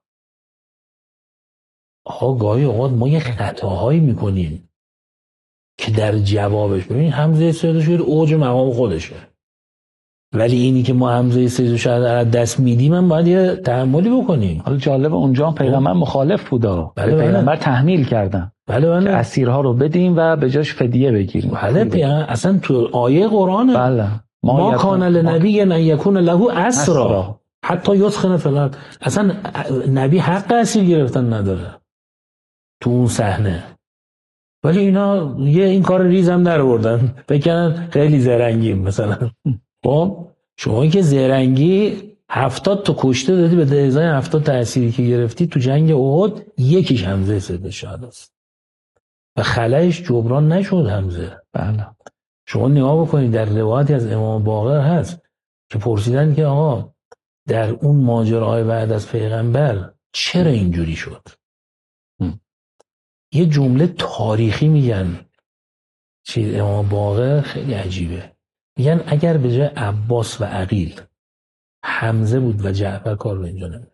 آقا گاهی اوقات ما یه خطاهایی میکنیم که در جوابش، ببین حمزه سید الشهدا اوج مقام خودشه، ولی اینی که ما حمزه سید الشهدا را دست میدیم هم باید یه تحملی بکنیم. حالا جالب اونجا پیغمبر مخالف بوده. بله پیغمبر تحمیل کردن. بله. که اسیرها رو بدیم و به جاش فدیه بگیریم. بله اصلا تو آیه قرآنه. بله. ما کان لنبی ان یکون له اسرا حتی یسخن فی الارض. اصلا نبی حق اسیر گرفتن نداره تو اون صحنه، ولی اینا یه این کار ریز هم در آوردن، بکنن خیلی زرنگیم. مثلا خب شما که زرنگی 70 تا کشته دادی، به ازای 70 تا اسیری که گرفتی تو جنگ احد یکیش حمزه سید الشهدا است و خلایش جبران نشد حمزه. بله. شما نگاه بکنید در روایتی از امام باقر هست که پرسیدن که آقا در اون ماجراهای بعد از پیغمبر چرا اینجوری شد؟ یه جمله تاریخی میگن امام باقر خیلی عجیبه. میگن اگر به جای عباس و عقیل حمزه بود و جعفر کار رو اینجا نمید.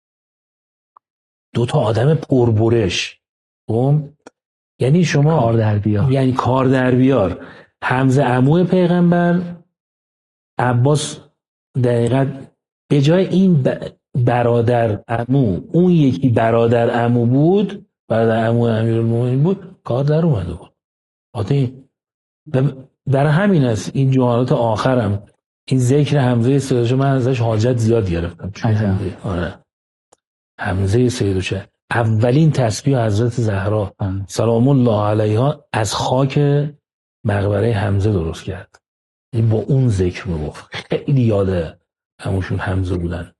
2 آدم پربرش. یعنی شما کار در بیار. حمزه عمو پیغمبر، عباس دقیقاً به جای این برادر عمو اون یکی برادر عمو بود، برادر عمو امیرالمومنین بود، کار در اومده بود. برای همین است این جملات آخرم این ذکر حمزه سید الشهدا من ازش حاجت زیاد گرفتم. آره حمزه سید الشهدا اولین تسبیح حضرت زهرا سلام الله علیها از خاک مقبره حمزه درست کرد. این با اون ذکر میگفت. خیلی یاده همشون حمزه بودن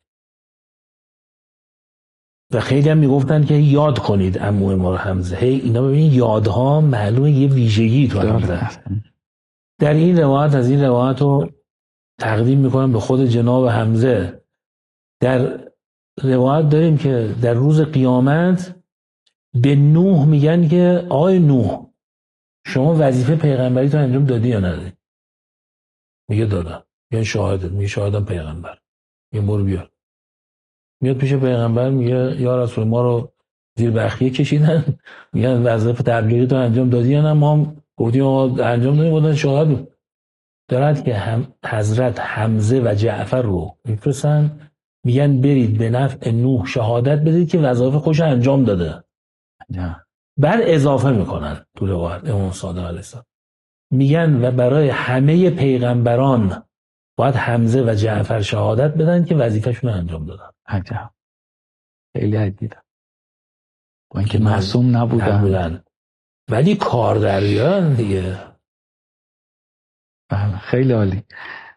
و خیلی هم میگفتن که یاد کنید عمو ما رو حمزه. اینا ببینید یادها معلومه یه ویژگی تو حمزه. در این روایت از این روایت رو تقدیم میکنم به خود جناب حمزه. در روایت داریم که در روز قیامت به نوح میگن که آقای نوح شما وظیفه پیغمبری تو انجام دادی یا ندادی؟ میگه دادم. میگه شاهدت. میگه شاهدم پیغمبر. میگه برو بیار. میاد پیش پیغمبر میگه یا رسول ما رو زیر بخیه کشیدن، میگن وظیفه تبلیغی تو انجام دادی یا نه؟ ما هم گفتیم انجام دادیم. بودن شاهد بود. دارد که حضرت حمزه و جعفر رو میفرستن، میگن برید به نفع نوح شهادت بدید که وظایف خوش انجام داده. بعد اضافه میکنن تو روایت امام صادق علیه السلام میگن و برای همه پیغمبران باید حمزه و جعفر شهادت بدن که وظیفه‌شون رو انجام دادن. عجب. خیلی عجیبه. با اینکه معصوم نبودن ولی کار در بیارن دیگه. خیلی عالی.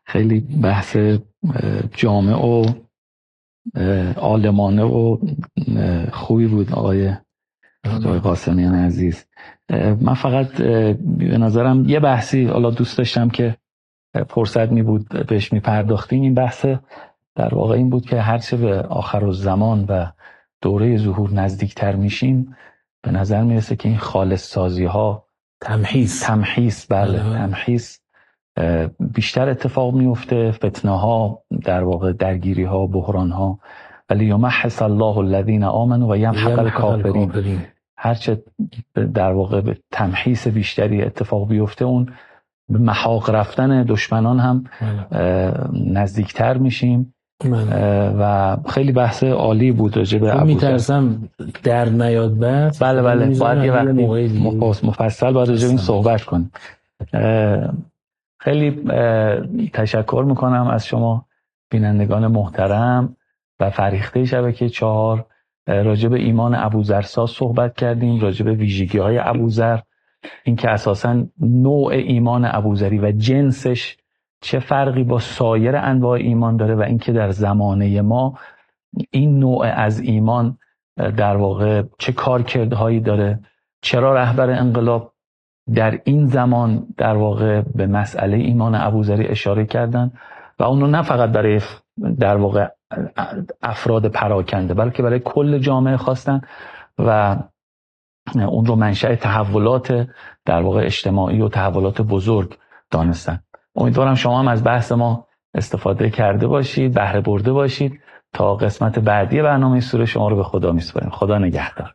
خیلی بحث جامع و عالمانه و خوبی بود آقای قاسمیان عزیز. من فقط به نظرم یه بحثی حالا دوست داشتم که فرصت می بود بهش می پرداختیم. این بحث در واقع این بود که هرچه به آخرالزمان و دوره ظهور نزدیکتر میشیم به نظر میرسه که این خالص سازی ها تمحیص تمحیص بیشتر اتفاق میفته، فتنه ها در واقع درگیری ها، بحران ها، ولی یمحص الله الذین آمنوا و یمحق الکافرین. هرچه در واقع به تمحیص بیشتری اتفاق بیفته اون به محاق رفتن دشمنان هم نزدیکتر میشیم. و خیلی بحث عالی بود راجع به ابوذر. میترسم در نیاد بعد. بله باید یه وقتی مفصل باید راجع به این صحبت کنیم. خیلی تشکر میکنم از شما بینندگان محترم و فریخته شبکه 4. راجع به ایمان ابوذرساز صحبت کردیم، راجع به ویژگی های ابوذر، این که اساساً نوع ایمان ابوذری و جنسش چه فرقی با سایر انواع ایمان داره و اینکه در زمانه ما این نوع از ایمان در واقع چه کارکردهایی داره، چرا رهبر انقلاب در این زمان در واقع به مسئله ایمان ابوذری اشاره کردن و اونو نه فقط برای در واقع افراد پراکنده بلکه برای کل جامعه خواستن و اون رو منشأ تحولات در واقع اجتماعی و تحولات بزرگ دانستن. امیدوارم شما هم از بحث ما استفاده کرده باشید، بهره برده باشید. تا قسمت بعدی برنامه سوره شما رو به خدا میسپاریم. خدا نگهدار.